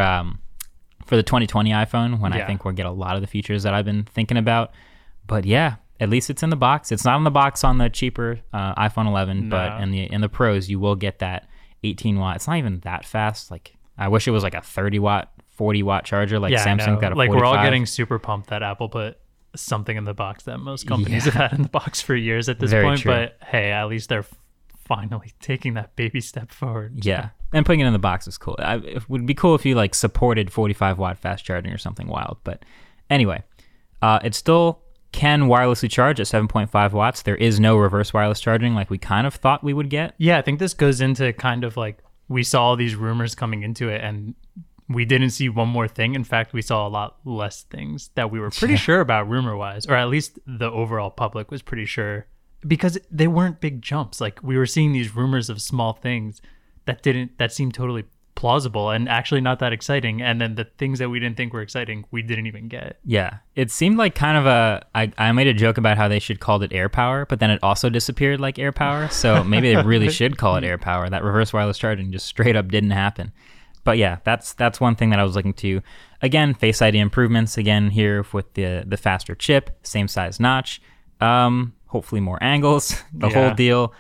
the 2020 iPhone, when I think we'll get a lot of the features that I've been thinking about. But yeah, at least it's in the box. It's not in the box on the cheaper iPhone 11, but in the Pros you will get that 18-watt. It's not even that fast. Like, I wish it was like a 30-watt, 40-watt charger like I know. Samsung got a 45. Like, we're all getting super pumped that Apple put something in the box that most companies have had in the box for years at this Very point. true. But hey, at least they're finally taking that baby step forward. Yeah, and putting it in the box is cool. It would be cool if you like supported 45-watt fast charging or something wild. But anyway, it still can wirelessly charge at 7.5 watts. There is no reverse wireless charging like we kind of thought we would get. Yeah, I think this goes into kind of like, we saw all these rumors coming into it and we didn't see one more thing. In fact, we saw a lot less things that we were pretty sure about rumor-wise, or at least the overall public was pretty sure, because they weren't big jumps. Like, we were seeing these rumors of small things that seemed totally plausible and actually not that exciting. And then the things that we didn't think were exciting, we didn't even get. Yeah, it seemed like kind of I made a joke about how they should called it AirPower, but then it also disappeared like AirPower. So maybe they really should call it AirPower. That reverse wireless charging just straight up didn't happen. But yeah, that's one thing that I was looking to. Again, Face ID improvements again here with the faster chip, same size notch, hopefully more angles, the whole deal.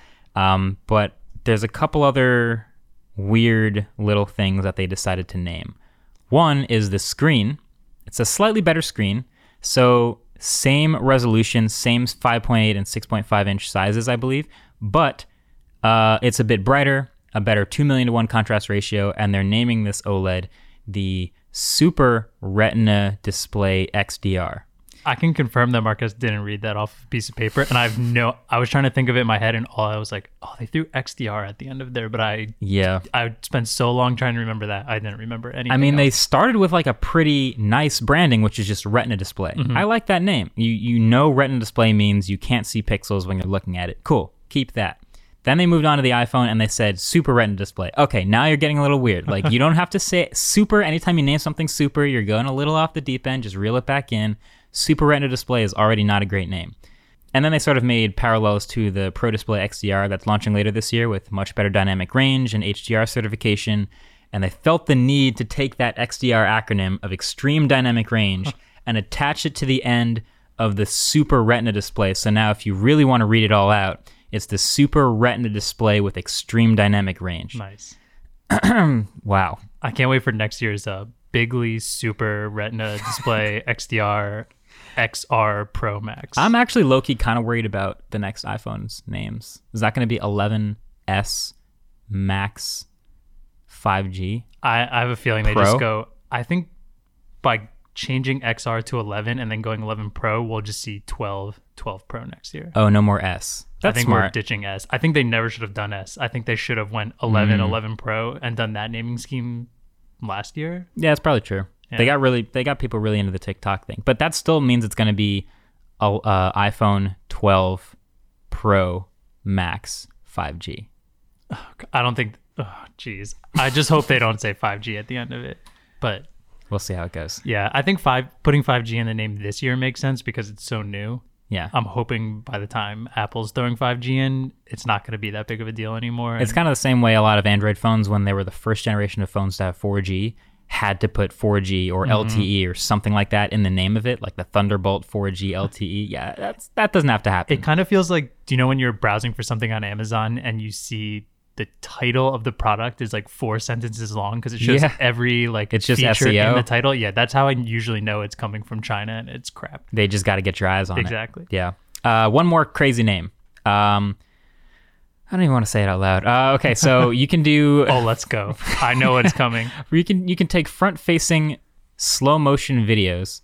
But there's a couple other weird little things that they decided to name. One is the screen. It's a slightly better screen. So same resolution, same 5.8 and 6.5 inch sizes, I believe, but it's a bit brighter, a better 2 million to 1 contrast ratio, and they're naming this OLED the Super Retina Display XDR. I can confirm that Marcus didn't read that off a piece of paper, and I was trying to think of it in my head, and all I was like, oh, they threw XDR at the end of there, but I spent so long trying to remember that I didn't remember anything. I mean, they else. started with like a pretty nice branding, which is just Retina Display. I like that name. You know Retina Display means you can't see pixels when you're looking at it. Cool, keep that. Then they moved on to the iPhone and they said Super Retina Display. Okay, now you're getting a little weird. Like, you don't have to say super. Anytime you name something super, you're going a little off the deep end. Just reel it back in. Super Retina Display is already not a great name. And then they sort of made parallels to the Pro Display XDR that's launching later this year with much better dynamic range and HDR certification. And they felt the need to take that XDR acronym of Extreme Dynamic Range and attach it to the end of the Super Retina Display. So now if you really want to read it all out, it's the Super Retina Display with Extreme Dynamic Range. Nice. Wow. I can't wait for next year's Bigley Super Retina Display XDR XR Pro Max. I'm actually low-key kind of worried about the next iPhone's names. Is that going to be 11S Max 5G? I have a feeling they Pro? just go, I think by changing XR to 11 and then going 11 Pro, we'll just see 12 Pro next year. Oh, no more S. That's I think we're smart. ditching S. I think they never should have done S. I think they should have went 11 Pro and done that naming scheme last year. Yeah, it's probably true. Yeah. They got people really into the TikTok thing, but that still means it's going to be a iPhone 12 Pro Max 5G. I don't think. Oh, geez. I just hope they don't say 5G at the end of it. But We'll see how it goes. yeah, I think putting 5G in the name this year makes sense because it's so new. Yeah. I'm hoping by the time Apple's throwing 5G in, it's not going to be that big of a deal anymore. It's kind of the same way a lot of Android phones, when they were the first generation of phones to have 4G, had to put 4G or LTE or something like that in the name of it, like the Thunderbolt 4G LTE. Yeah, that doesn't have to happen. It kind of feels like, do you know when you're browsing for something on Amazon and you see the title of the product is like 4 sentences long because it shows every like It's just feature SEO. in the title? Yeah, that's how I usually know it's coming from China and it's crap. They just got to get your eyes on it. Exactly. Yeah. One more crazy name. I don't even want to say it out loud. Okay, so you can do. Oh, let's go. I know what's coming. You can take front-facing slow motion videos,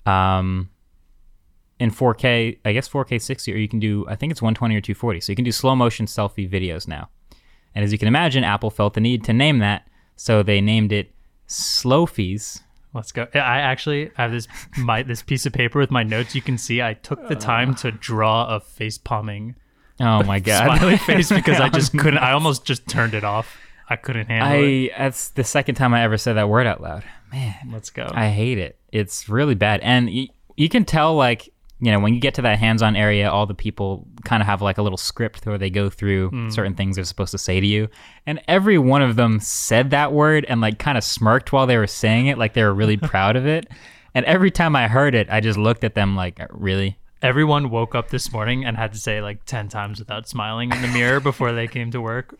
in 4K. I guess 4K 60, or you can do. I think it's 120 or 240. So you can do slow motion selfie videos now. And as you can imagine, Apple felt the need to name that, so they named it Slowfies. Let's go. I have this piece of paper with my notes. You can see I took the time to draw a face palming. Oh my god! Smiley face, because I just couldn't. I almost just turned it off. I couldn't handle it. That's the second time I ever said that word out loud. Man, let's go. I hate it. It's really bad, and you can tell, like, you know, when you get to that hands-on area, all the people kind of have like a little script where they go through certain things they're supposed to say to you, and every one of them said that word and like kind of smirked while they were saying it, like they were really proud of it. And every time I heard it, I just looked at them like, really? Everyone woke up this morning and had to say like 10 times without smiling in the mirror before they came to work.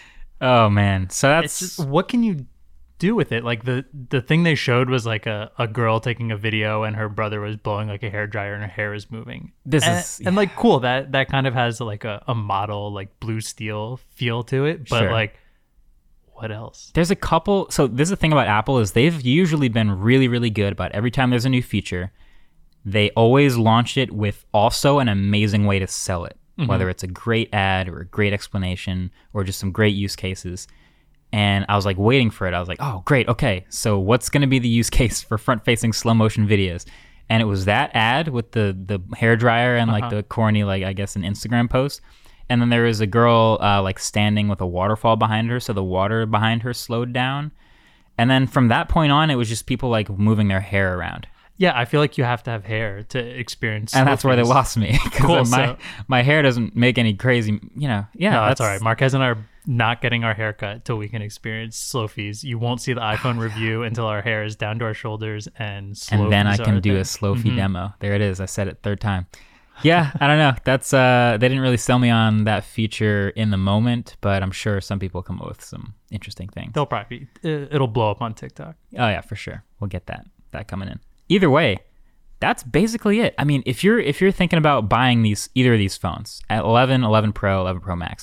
Oh man. So that's just, what can you do with it? Like the thing they showed was like a girl taking a video and her brother was blowing like a hairdryer and her hair is moving. And like, cool. That kind of has like a model, like Blue Steel feel to it. But like, what else? There's a couple. So this is the thing about Apple, is they've usually been really, really good about every time there's a new feature, they always launch it with also an amazing way to sell it, whether it's a great ad or a great explanation or just some great use cases. And I was like waiting for it. I was like, oh, great. Okay, so what's going to be the use case for front-facing slow motion videos? And it was that ad with the hairdryer and like the corny, like I guess an Instagram post. And then there was a girl like standing with a waterfall behind her, so the water behind her slowed down. And then from that point on, it was just people like moving their hair around. Yeah, I feel like you have to have hair to experience. And that's where they lost me. Cool. My hair doesn't make any crazy, you know. Yeah, no, that's all right. Marquez and I are not getting our hair cut till we can experience Slowfies. You won't see the iPhone review until our hair is down to our shoulders and Slowfies. And then I can do a Slowfie demo. There it is. I said it third time. Yeah, I don't know. That's they didn't really sell me on that feature in the moment, but I'm sure some people come up with some interesting things. They'll probably it'll blow up on TikTok. Oh yeah, for sure. We'll get that coming in. Either way, that's basically it. I mean, if you're thinking about buying either of these phones, at 11 Pro, 11 Pro Max,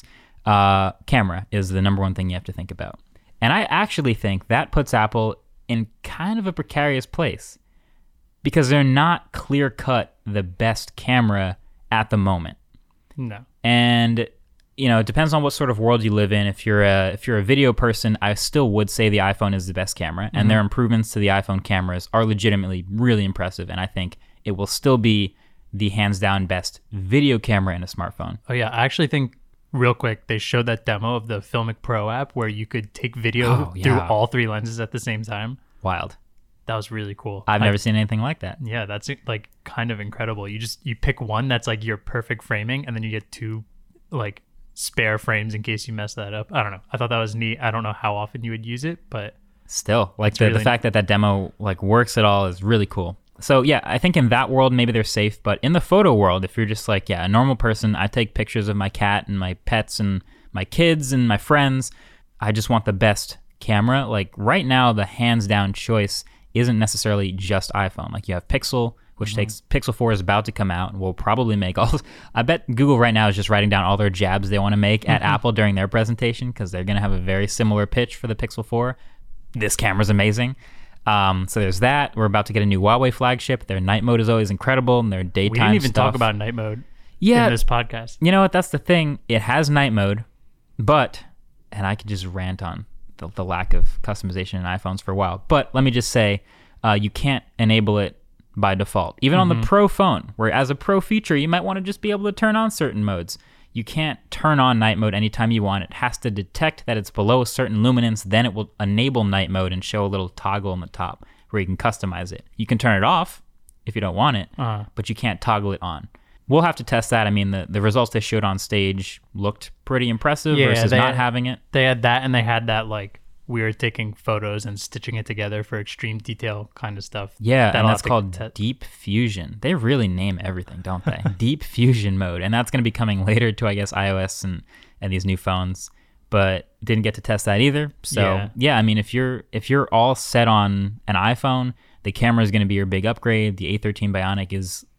camera is the number one thing you have to think about. And I actually think that puts Apple in kind of a precarious place because they're not clear-cut the best camera at the moment. No. And you know, it depends on what sort of world you live in. If you're a video person, I still would say the iPhone is the best camera, and their improvements to the iPhone cameras are legitimately really impressive. And I think it will still be the hands down best video camera in a smartphone. Oh yeah, I actually think real quick they showed that demo of the Filmic Pro app where you could take video through all three lenses at the same time. Wild. That was really cool. I've never seen anything like that. Yeah, that's like kind of incredible. You pick one that's like your perfect framing, and then you get two like spare frames in case you mess that up. I don't know. I thought that was neat. I don't know how often you would use it, but still, like the fact that demo like works at all is really cool. So yeah, I think in that world maybe they're safe, but in the photo world, if you're just like a normal person, I take pictures of my cat and my pets and my kids and my friends. I just want the best camera. Like right now, the hands down choice isn't necessarily just iPhone. Like you have Pixel, which takes Pixel 4 is about to come out and will probably make all. I bet Google right now is just writing down all their jabs they want to make at Apple during their presentation because they're going to have a very similar pitch for the Pixel 4. This camera's amazing. So there's that. We're about to get a new Huawei flagship. Their night mode is always incredible, and their daytime We didn't even stuff. talk about night mode in this podcast. You know what? That's the thing. It has night mode, but, and I could just rant on the lack of customization in iPhones for a while, but let me just say, you can't enable it by default. Even on the Pro phone, where as a Pro feature, you might want to just be able to turn on certain modes. You can't turn on night mode anytime you want. It has to detect that it's below a certain luminance, then it will enable night mode and show a little toggle on the top where you can customize it. You can turn it off if you don't want it, but you can't toggle it on. We'll have to test that. I mean, the results they showed on stage looked pretty impressive versus not having it. They had that, and they had that like we were taking photos and stitching it together for extreme detail kind of stuff. Yeah, and that's called Deep Fusion. They really name everything, don't they? Deep Fusion mode. And that's going to be coming later to, I guess, iOS and these new phones. But didn't get to test that either. So, yeah, I mean, if you're all set on an iPhone, the camera is going to be your big upgrade. The A13 Bionic is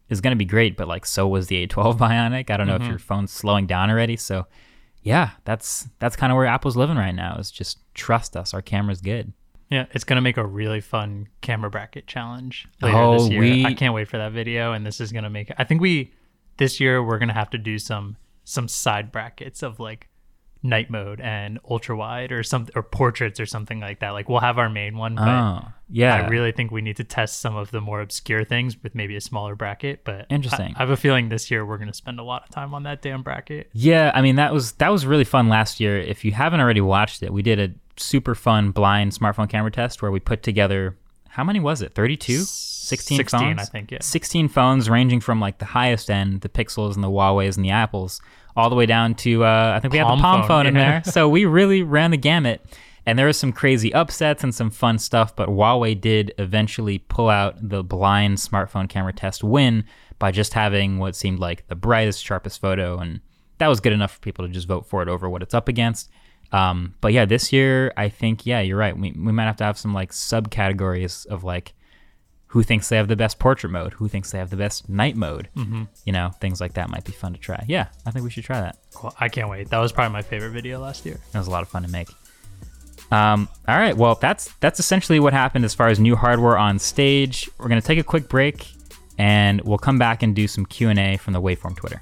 is going to be great, but like so was the A12 Bionic. I don't know if your phone's slowing down already. So yeah, that's kind of where Apple's living right now, is just trust us. Our camera's good. Yeah, it's going to make a really fun camera bracket challenge later this year. I can't wait for that video, and this is going to make it. I think this year we're going to have to do some side brackets of like night mode and ultra wide or something, or portraits or something like that. Like we'll have our main one, but yeah, I really think we need to test some of the more obscure things with maybe a smaller bracket. But interesting. I have a feeling this year we're going to spend a lot of time on that damn bracket. Yeah, I mean that was really fun last year. If you haven't already watched it, we did a super fun blind smartphone camera test where we put together, how many was it? 32? 16 phones? I think, yeah. 16 phones ranging from like the highest end, the Pixels and the Huaweis and the Apples, all the way down to, I think we had the Palm phone in there. So we really ran the gamut. And there was some crazy upsets and some fun stuff, but Huawei did eventually pull out the blind smartphone camera test win by just having what seemed like the brightest, sharpest photo. And that was good enough for people to just vote for it over what it's up against. But yeah, this year, I think, yeah, you're right. We might have to have some like subcategories of like who thinks they have the best portrait mode, who thinks they have the best night mode, you know, things like that might be fun to try. Yeah, I think we should try that. Cool. I can't wait. That was probably my favorite video last year. That was a lot of fun to make. All right, well, that's essentially what happened as far as new hardware on stage. We're going to take a quick break and we'll come back and do some Q&A from the Waveform Twitter.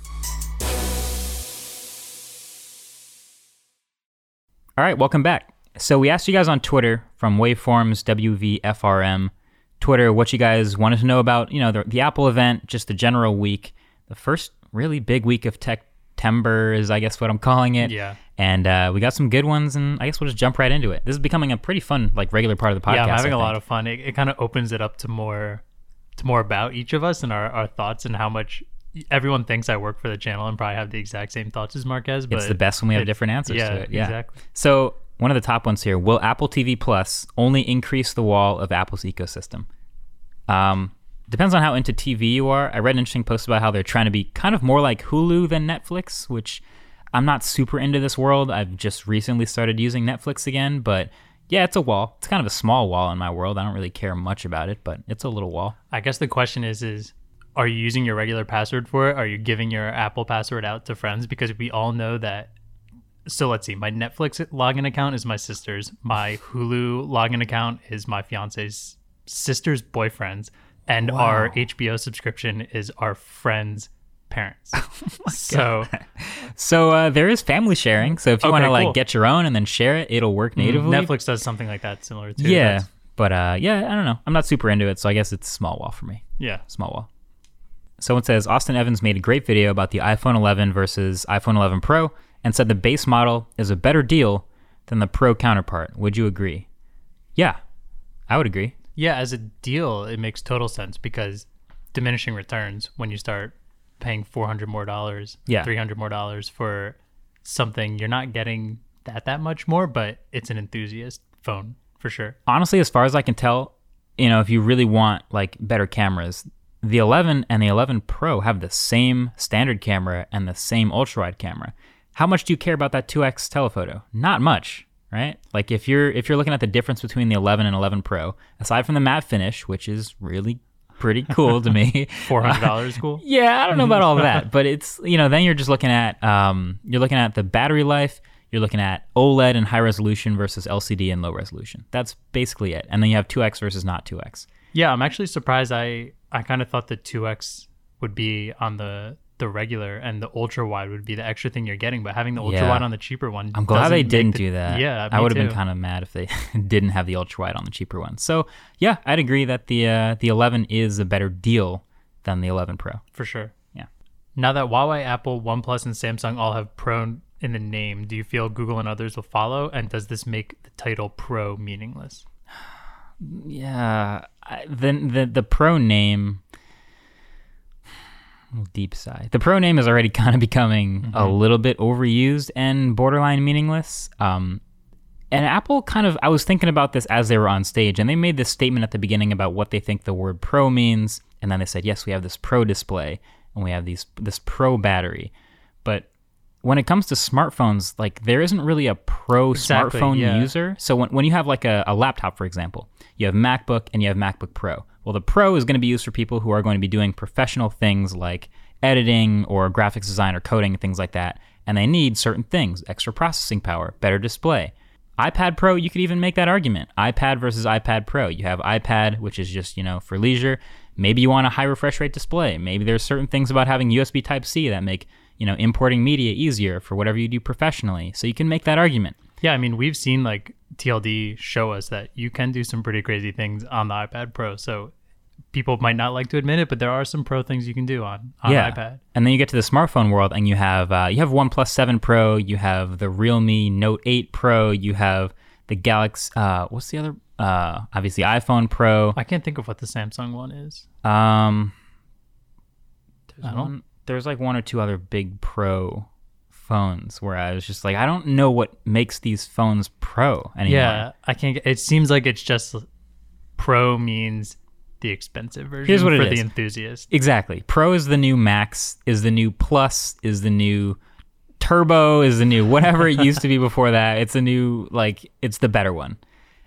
All right, welcome back. So we asked you guys on Twitter from Waveforms WVFRM Twitter what you guys wanted to know about, you know, the Apple event, just the general week. The first really big week of Techtember is, I guess, what I'm calling it. Yeah. And we got some good ones, and I guess we'll just jump right into it. This is becoming a pretty fun, like, regular part of the podcast. Yeah, I'm having a lot of fun. It kind of opens it up to more about each of us and our thoughts and how much everyone thinks I work for the channel and probably have the exact same thoughts as Marquez. But it's the best when we have different answers to it. Yeah, exactly. So one of the top ones here, will Apple TV Plus only increase the wall of Apple's ecosystem? Depends on how into TV you are. I read an interesting post about how they're trying to be kind of more like Hulu than Netflix, which I'm not super into this world. I've just recently started using Netflix again, but yeah, it's a wall. It's kind of a small wall in my world. I don't really care much about it, but it's a little wall. I guess the question is are you using your regular password for it? Are you giving your Apple password out to friends? Because we all know that. So let's see. My Netflix login account is my sister's. My Hulu login account is my fiance's sister's boyfriend's. And our HBO subscription is our friend's parents. So there is family sharing. So if you want to like get your own and then share it, it'll work natively. Netflix does something like that similar too. Yeah. But yeah, I don't know. I'm not super into it. So I guess it's a small wall for me. Yeah. Small wall. Someone says, Austin Evans made a great video about the iPhone 11 versus iPhone 11 Pro and said the base model is a better deal than the Pro counterpart. Would you agree? Yeah, I would agree. Yeah, as a deal, it makes total sense because diminishing returns when you start paying $400 more, $300 more for something, you're not getting that much more, but it's an enthusiast phone for sure. Honestly, as far as I can tell, you know, if you really want like better cameras, the 11 and the 11 Pro have the same standard camera and the same ultra-wide camera. How much do you care about that 2x telephoto? Not much, right? Like if you're looking at the difference between the 11 and 11 Pro, aside from the matte finish, which is really pretty cool to me. $400 cool? Yeah, I don't know about all that, but it's, you know, then you're just looking at the battery life, you're looking at OLED and high resolution versus LCD and low resolution. That's basically it. And then you have 2x versus not 2x. Yeah, I'm actually surprised. I kind of thought the 2x would be on the regular and the ultra wide would be the extra thing you're getting, but having the ultra wide on the cheaper one, I'm glad they didn't do that. Yeah, I would have been kind of mad if they didn't have the ultra wide on the cheaper one. So yeah, I'd agree that the 11 is a better deal than the 11 Pro for sure. Yeah. Now that Huawei, Apple, OnePlus, and Samsung all have Pro in the name, do you feel Google and others will follow? And does this make the title Pro meaningless? Yeah, the Pro name. Deep sigh. The Pro name is already kind of becoming a little bit overused and borderline meaningless. And Apple I was thinking about this as they were on stage, and they made this statement at the beginning about what they think the word Pro means, and then they said, yes, we have this Pro display, and we have this Pro battery. But when it comes to smartphones, like there isn't really a Pro smartphone user. So when you have like a laptop, for example, you have MacBook and you have MacBook Pro. Well, the Pro is going to be used for people who are going to be doing professional things like editing or graphics design or coding and things like that. And they need certain things, extra processing power, better display. iPad Pro, you could even make that argument. iPad versus iPad Pro. You have iPad, which is just, for leisure. Maybe you want a high refresh rate display. Maybe there's certain things about having USB Type-C that make, importing media easier for whatever you do professionally. So you can make that argument. Yeah, I mean, we've seen like TLD show us that you can do some pretty crazy things on the iPad Pro. So people might not like to admit it, but there are some pro things you can do on iPad. And then you get to the smartphone world, and you have OnePlus 7 Pro, you have the Realme Note 8 Pro, you have the Galaxy. What's the other? Obviously iPhone Pro. I can't think of what the Samsung one is. There's like one or two other big Pro phones where I was just like, I don't know what makes these phones Pro anymore. Yeah, I can't. It seems like it's just Pro means the expensive version. Here's what for it the is. enthusiast. Exactly. Pro is the new Max, is the new Plus, is the new Turbo, is the new whatever it used to be before that. It's a new, it's the better one.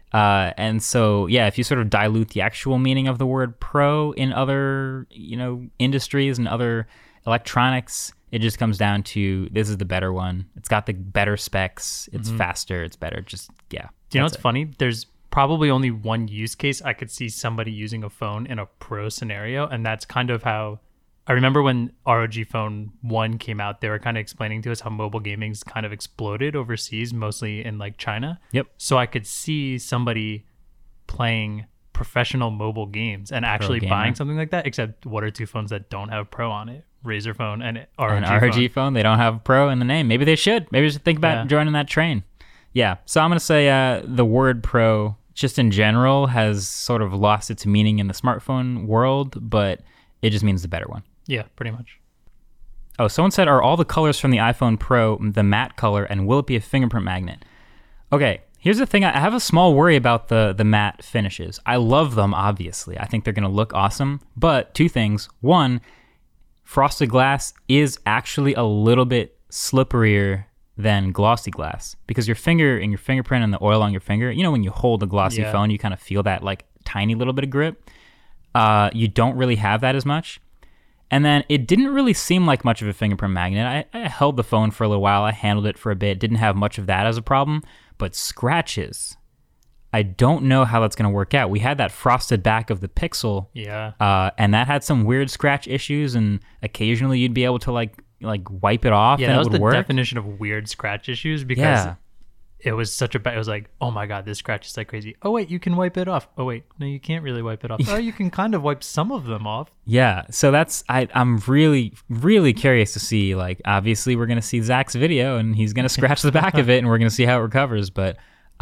And so, yeah, if you sort of dilute the actual meaning of the word Pro in other, industries and other electronics, it just comes down to this is the better one. It's got the better specs. It's faster. It's better. Just, yeah. Do you know what's funny? There's probably only one use case I could see somebody using a phone in a Pro scenario, and that's kind of how I remember when ROG Phone 1 came out. They were kind of explaining to us how mobile gaming's kind of exploded overseas, mostly in like China. Yep. So I could see somebody playing professional mobile games and actually buying something like that, except one or two phones that don't have Pro on it. Razer phone and ROG phone. They don't have Pro in the name. Maybe they should. Maybe they should think about joining that train. Yeah. So I'm going to say the word Pro, just in general, has sort of lost its meaning in the smartphone world, but it just means the better one. Yeah, pretty much. Oh, someone said, are all the colors from the iPhone Pro the matte color, and will it be a fingerprint magnet? Okay, here's the thing. I have a small worry about the matte finishes. I love them, obviously. I think they're going to look awesome, but two things. One, frosted glass is actually a little bit slipperier than glossy glass, because your finger and your fingerprint and the oil on your finger, when you hold a glossy phone, you kind of feel that like tiny little bit of grip. You don't really have that as much. And then it didn't really seem like much of a fingerprint magnet. I held the phone for a little while. I handled it for a bit. Didn't have much of that as a problem. But scratches, I don't know how that's going to work out. We had that frosted back of the Pixel. Yeah. And that had some weird scratch issues. And occasionally you'd be able to like wipe it off. Yeah, and that was it would the work. definition of weird scratch issues, because it was such a bad. It was like, oh my god, this scratch is like crazy. Oh wait, you can wipe it off. Oh wait, no, you can't really wipe it off. Oh, you can kind of wipe some of them off. Yeah, so I'm really, really curious to see. Like, obviously, we're gonna see Zach's video, and he's gonna scratch the back of it, and we're gonna see how it recovers. But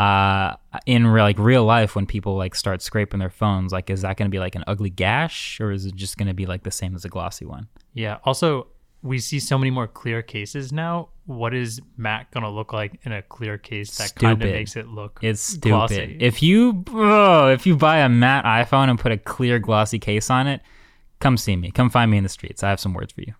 in real life, when people like start scraping their phones, like, is that gonna be like an ugly gash, or is it just gonna be like the same as a glossy one? Yeah. Also, we see so many more clear cases now. What is matte gonna look like in a clear case that kind of makes it look glossy? If you buy a matte iPhone and put a clear glossy case on it, come see me. Come find me in the streets. I have some words for you.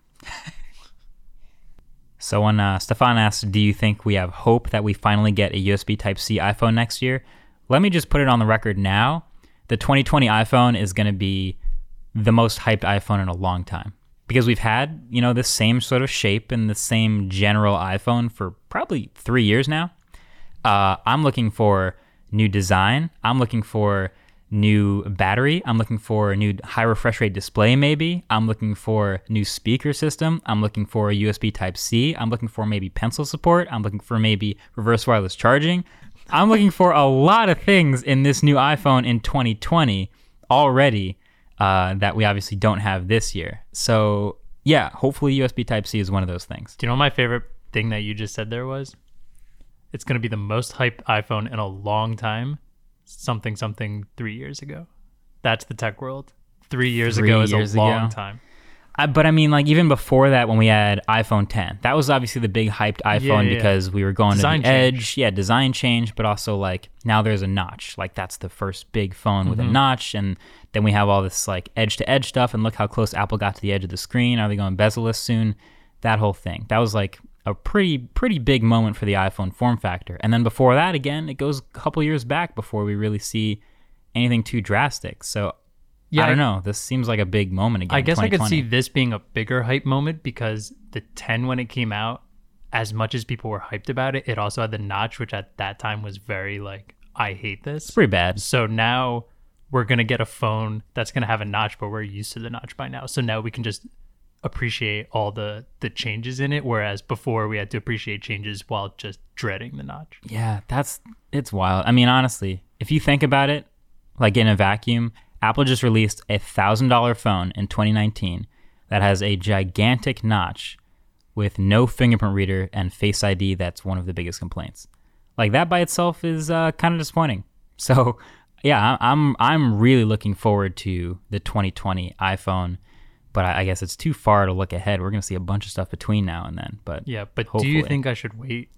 So when Stefan asked, do you think we have hope that we finally get a USB Type-C iPhone next year? Let me just put it on the record now. The 2020 iPhone is going to be the most hyped iPhone in a long time. Because we've had, this same sort of shape and the same general iPhone for probably 3 years now. I'm looking for new design. I'm looking for new battery. I'm looking for a new high refresh rate display maybe. I'm looking for new speaker system. I'm looking for a USB Type-C. I'm looking for maybe pencil support. I'm looking for maybe reverse wireless charging. I'm looking for a lot of things in this new iPhone in 2020 already. That we obviously don't have this year. So yeah, hopefully USB Type-C is one of those things. Do you know what my favorite thing that you just said there was? It's going to be the most hyped iPhone in a long time. Something 3 years ago. That's the tech world. 3 years ago is a long time. But I mean, like, even before that, when we had iPhone 10, that was obviously the big hyped iPhone because we were going design to the edge. Yeah, design change, but also like now there's a notch. Like, that's the first big phone with a notch. And then we have all this like edge to edge stuff. And look how close Apple got to the edge of the screen. Are they going bezel-less soon? That whole thing. That was like a pretty big moment for the iPhone form factor. And then before that, again, it goes a couple years back before we really see anything too drastic. So Yeah, I don't know. This seems like a big moment again. I guess I could 2020. see this being a bigger hype moment because the 10, when it came out, as much as people were hyped about it, it also had the notch, which at that time was very like, I hate this. It's pretty bad. So now we're going to get a phone that's going to have a notch, but we're used to the notch by now. So now we can just appreciate all the changes in it, whereas before we had to appreciate changes while just dreading the notch. Yeah, it's wild. I mean, honestly, if you think about it, like in a vacuum, Apple just released a $1,000 phone in 2019 that has a gigantic notch with no fingerprint reader and Face ID. That's one of the biggest complaints. Like that by itself is kind of disappointing. So yeah, I'm really looking forward to the 2020 iPhone, but I guess it's too far to look ahead. We're gonna see a bunch of stuff between now and then. But Yeah, but do hopefully. you think I should wait?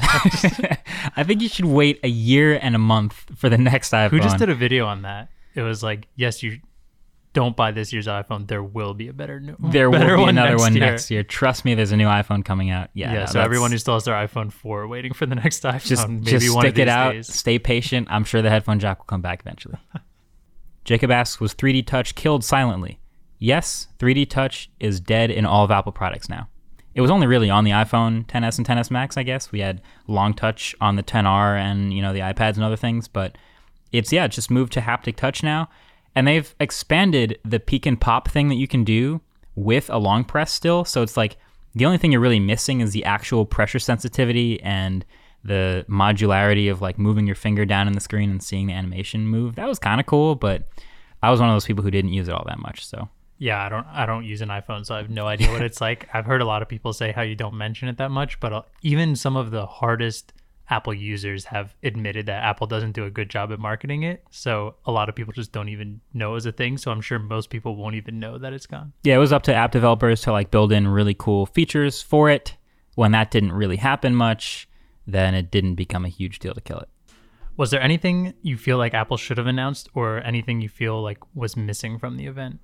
I think you should wait a year and a month for the next iPhone. Who just did a video on that? It was like, yes, you don't buy this year's iPhone. There will be a better There will be another one year. next year. Trust me, there's a new iPhone coming out. Yeah. Yeah, no, so that's- everyone who still has their iPhone 4 waiting for the next iPhone, just maybe one of stick these it out. days. Stay patient. I'm sure the headphone jack will come back eventually. Jacob asks, was 3D Touch killed silently? Yes, 3D Touch is dead in all of Apple products now. It was only really on the iPhone XS and XS Max, I guess. We had Long Touch on the XR and, the iPads and other things, but it's just moved to haptic touch now. And they've expanded the peek and pop thing that you can do with a long press still. So it's like the only thing you're really missing is the actual pressure sensitivity and the modularity of like moving your finger down in the screen and seeing the animation move. That was kind of cool, but I was one of those people who didn't use it all that much. So Yeah, I don't use an iPhone, so I have no idea what it's like. I've heard a lot of people say how you don't mention it that much, but even some of the hardest Apple users have admitted that Apple doesn't do a good job at marketing it. So a lot of people just don't even know it's a thing. So I'm sure most people won't even know that it's gone. yeah, it was up to app developers to like build in really cool features for it. When that didn't really happen much, then it didn't become a huge deal to kill it. Was there anything you feel like Apple should have announced or anything you feel like was missing from the event?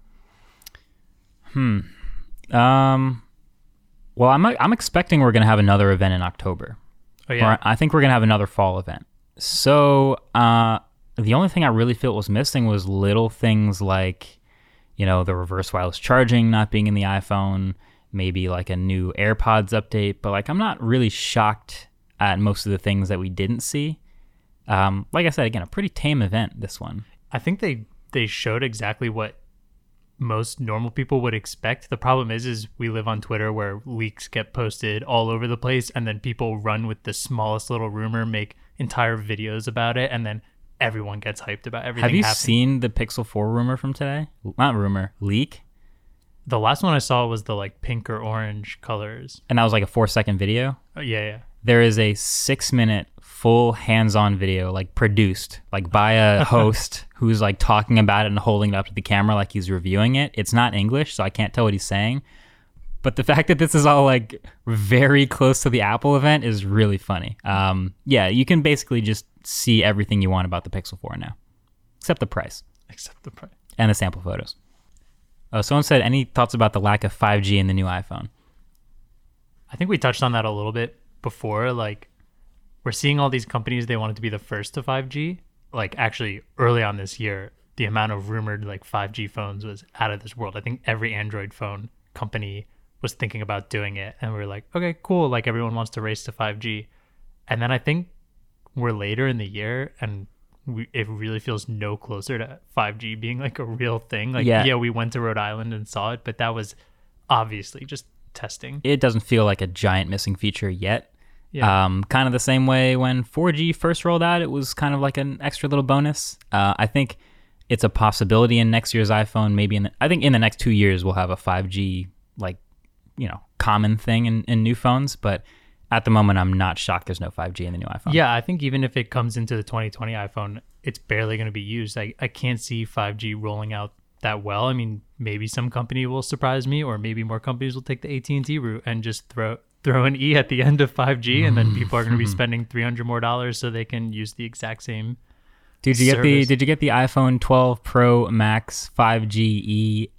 Well, I'm expecting we're going to have another event in October. Oh, yeah. Or I think we're going to have another fall event. So the only thing I really feel was missing was little things like, the reverse wireless charging not being in the iPhone, maybe like a new AirPods update. But like, I'm not really shocked at most of the things that we didn't see. Like I said, again, a pretty tame event, this one. I think they showed exactly what most normal people would expect. The problem is we live on Twitter where leaks get posted all over the place and then people run with the smallest little rumor, make entire videos about it, and then everyone gets hyped about everything. Have you happening. seen the Pixel 4 rumor from today? Not rumor, leak. The last one I saw was the like pink or orange colors. And that was like a 4-second video. Oh, yeah. There is a 6-minute full hands-on video, like produced, like by a host who's like talking about it and holding it up to the camera like he's reviewing it. It's not English, so I can't tell what he's saying. But the fact that this is all like very close to the Apple event is really funny. Yeah, you can basically just see everything you want about the Pixel 4 now, except the price Except the price. and the sample photos. Someone said, any thoughts about the lack of 5G in the new iPhone? I think we touched on that a little bit before. Like, we're seeing all these companies, they want it to be the first to 5G. Like, actually, early on this year, the amount of rumored like 5G phones was out of this world. I think every Android phone company was thinking about doing it. And we were like, okay, cool. Like, everyone wants to race to 5G. And then I think we're later in the year and it really feels no closer to 5G being like a real thing. Like, Yeah. yeah, we went to Rhode Island and saw it, but that was obviously just testing. It doesn't feel like a giant missing feature yet. Yeah. Kind of the same way when 4G first rolled out, it was kind of like an extra little bonus. I think it's a possibility in next year's iPhone. Maybe I think in the next 2 years we'll have a 5G like common thing in new phones. But at the moment, I'm not shocked there's no 5G in the new iPhone. Yeah, I think even if it comes into the 2020 iPhone, it's barely going to be used. I can't see 5G rolling out that well. I mean, maybe some company will surprise me, or maybe more companies will take the AT&T route and just throw an E at the end of 5G, and then people are going to be spending $300 more so they can use the exact same. Did you get the iPhone 12 Pro Max 5G E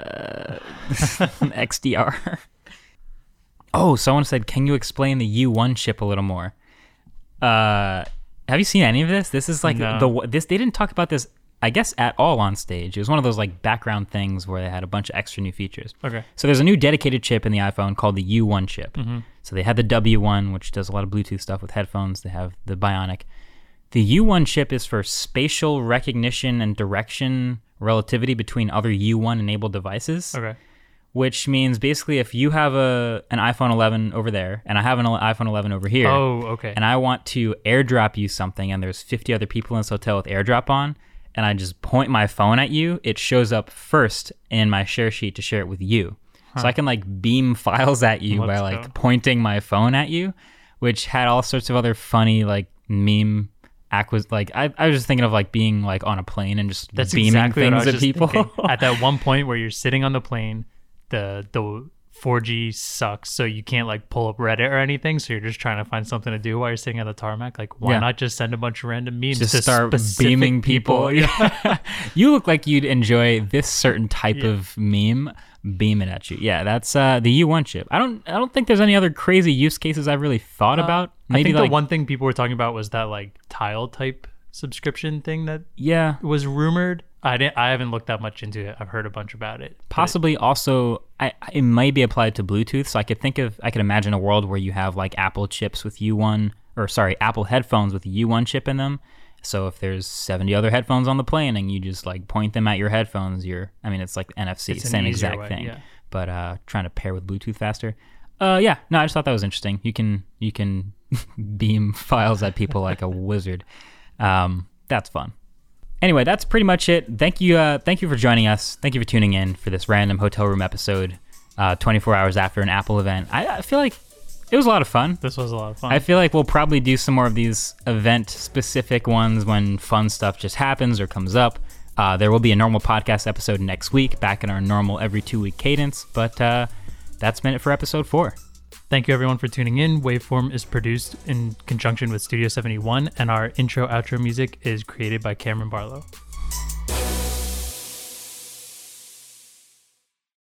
XDR? Oh, someone said, can you explain the U1 chip a little more? Have you seen any of this? This is like No. they didn't talk about this I guess, at all on stage. It was one of those like background things where they had a bunch of extra new features. Okay. So there's a new dedicated chip in the iPhone called the U1 chip. Mm-hmm. So they had the W1, which does a lot of Bluetooth stuff with headphones. They have the Bionic. The U1 chip is for spatial recognition and direction relativity between other U1 enabled devices. Okay. Which means basically if you have an iPhone 11 over there and I have an iPhone 11 over here. Oh, okay. And I want to airdrop you something and there's 50 other people in this hotel with airdrop on and I just point my phone at you, it shows up first in my share sheet to share it with you. So I can like beam files at you by like pointing my phone at you, which had all sorts of other funny like meme I was just thinking of like being like on a plane and just beaming exactly things at people. At that one point where you're sitting on the plane, the 4G sucks, so you can't like pull up Reddit or anything. So you're just trying to find something to do while you're sitting on the tarmac. Like, why not just send a bunch of random memes just to start beaming people? Yeah. You look like you'd enjoy this certain type of meme. Beam it at you. Yeah, that's the U1 chip. I don't think there's any other crazy use cases I've really thought about. Maybe I think like, the one thing people were talking about was that like tile type subscription thing that was rumored. I haven't looked that much into it. I've heard a bunch about it. Possibly also it might be applied to Bluetooth. So I could imagine a world where you have like Apple chips with Apple headphones with a U1 chip in them. So if there's 70 other headphones on the plane and you just like point them at your headphones, it's like NFC, same exact thing. Yeah. But trying to pair with Bluetooth faster. I just thought that was interesting. You can beam files at people like a wizard. That's fun. Anyway, that's pretty much it. Thank you for joining us. Thank you for tuning in for this random hotel room episode 24 hours after an Apple event. I feel like it was a lot of fun. This was a lot of fun. I feel like we'll probably do some more of these event-specific ones when fun stuff just happens or comes up. There will be a normal podcast episode next week, back in our normal every 2-week cadence, but that's been it for episode 4. Thank you, everyone, for tuning in. Waveform is produced in conjunction with Studio 71, and our intro-outro music is created by Cameron Barlow.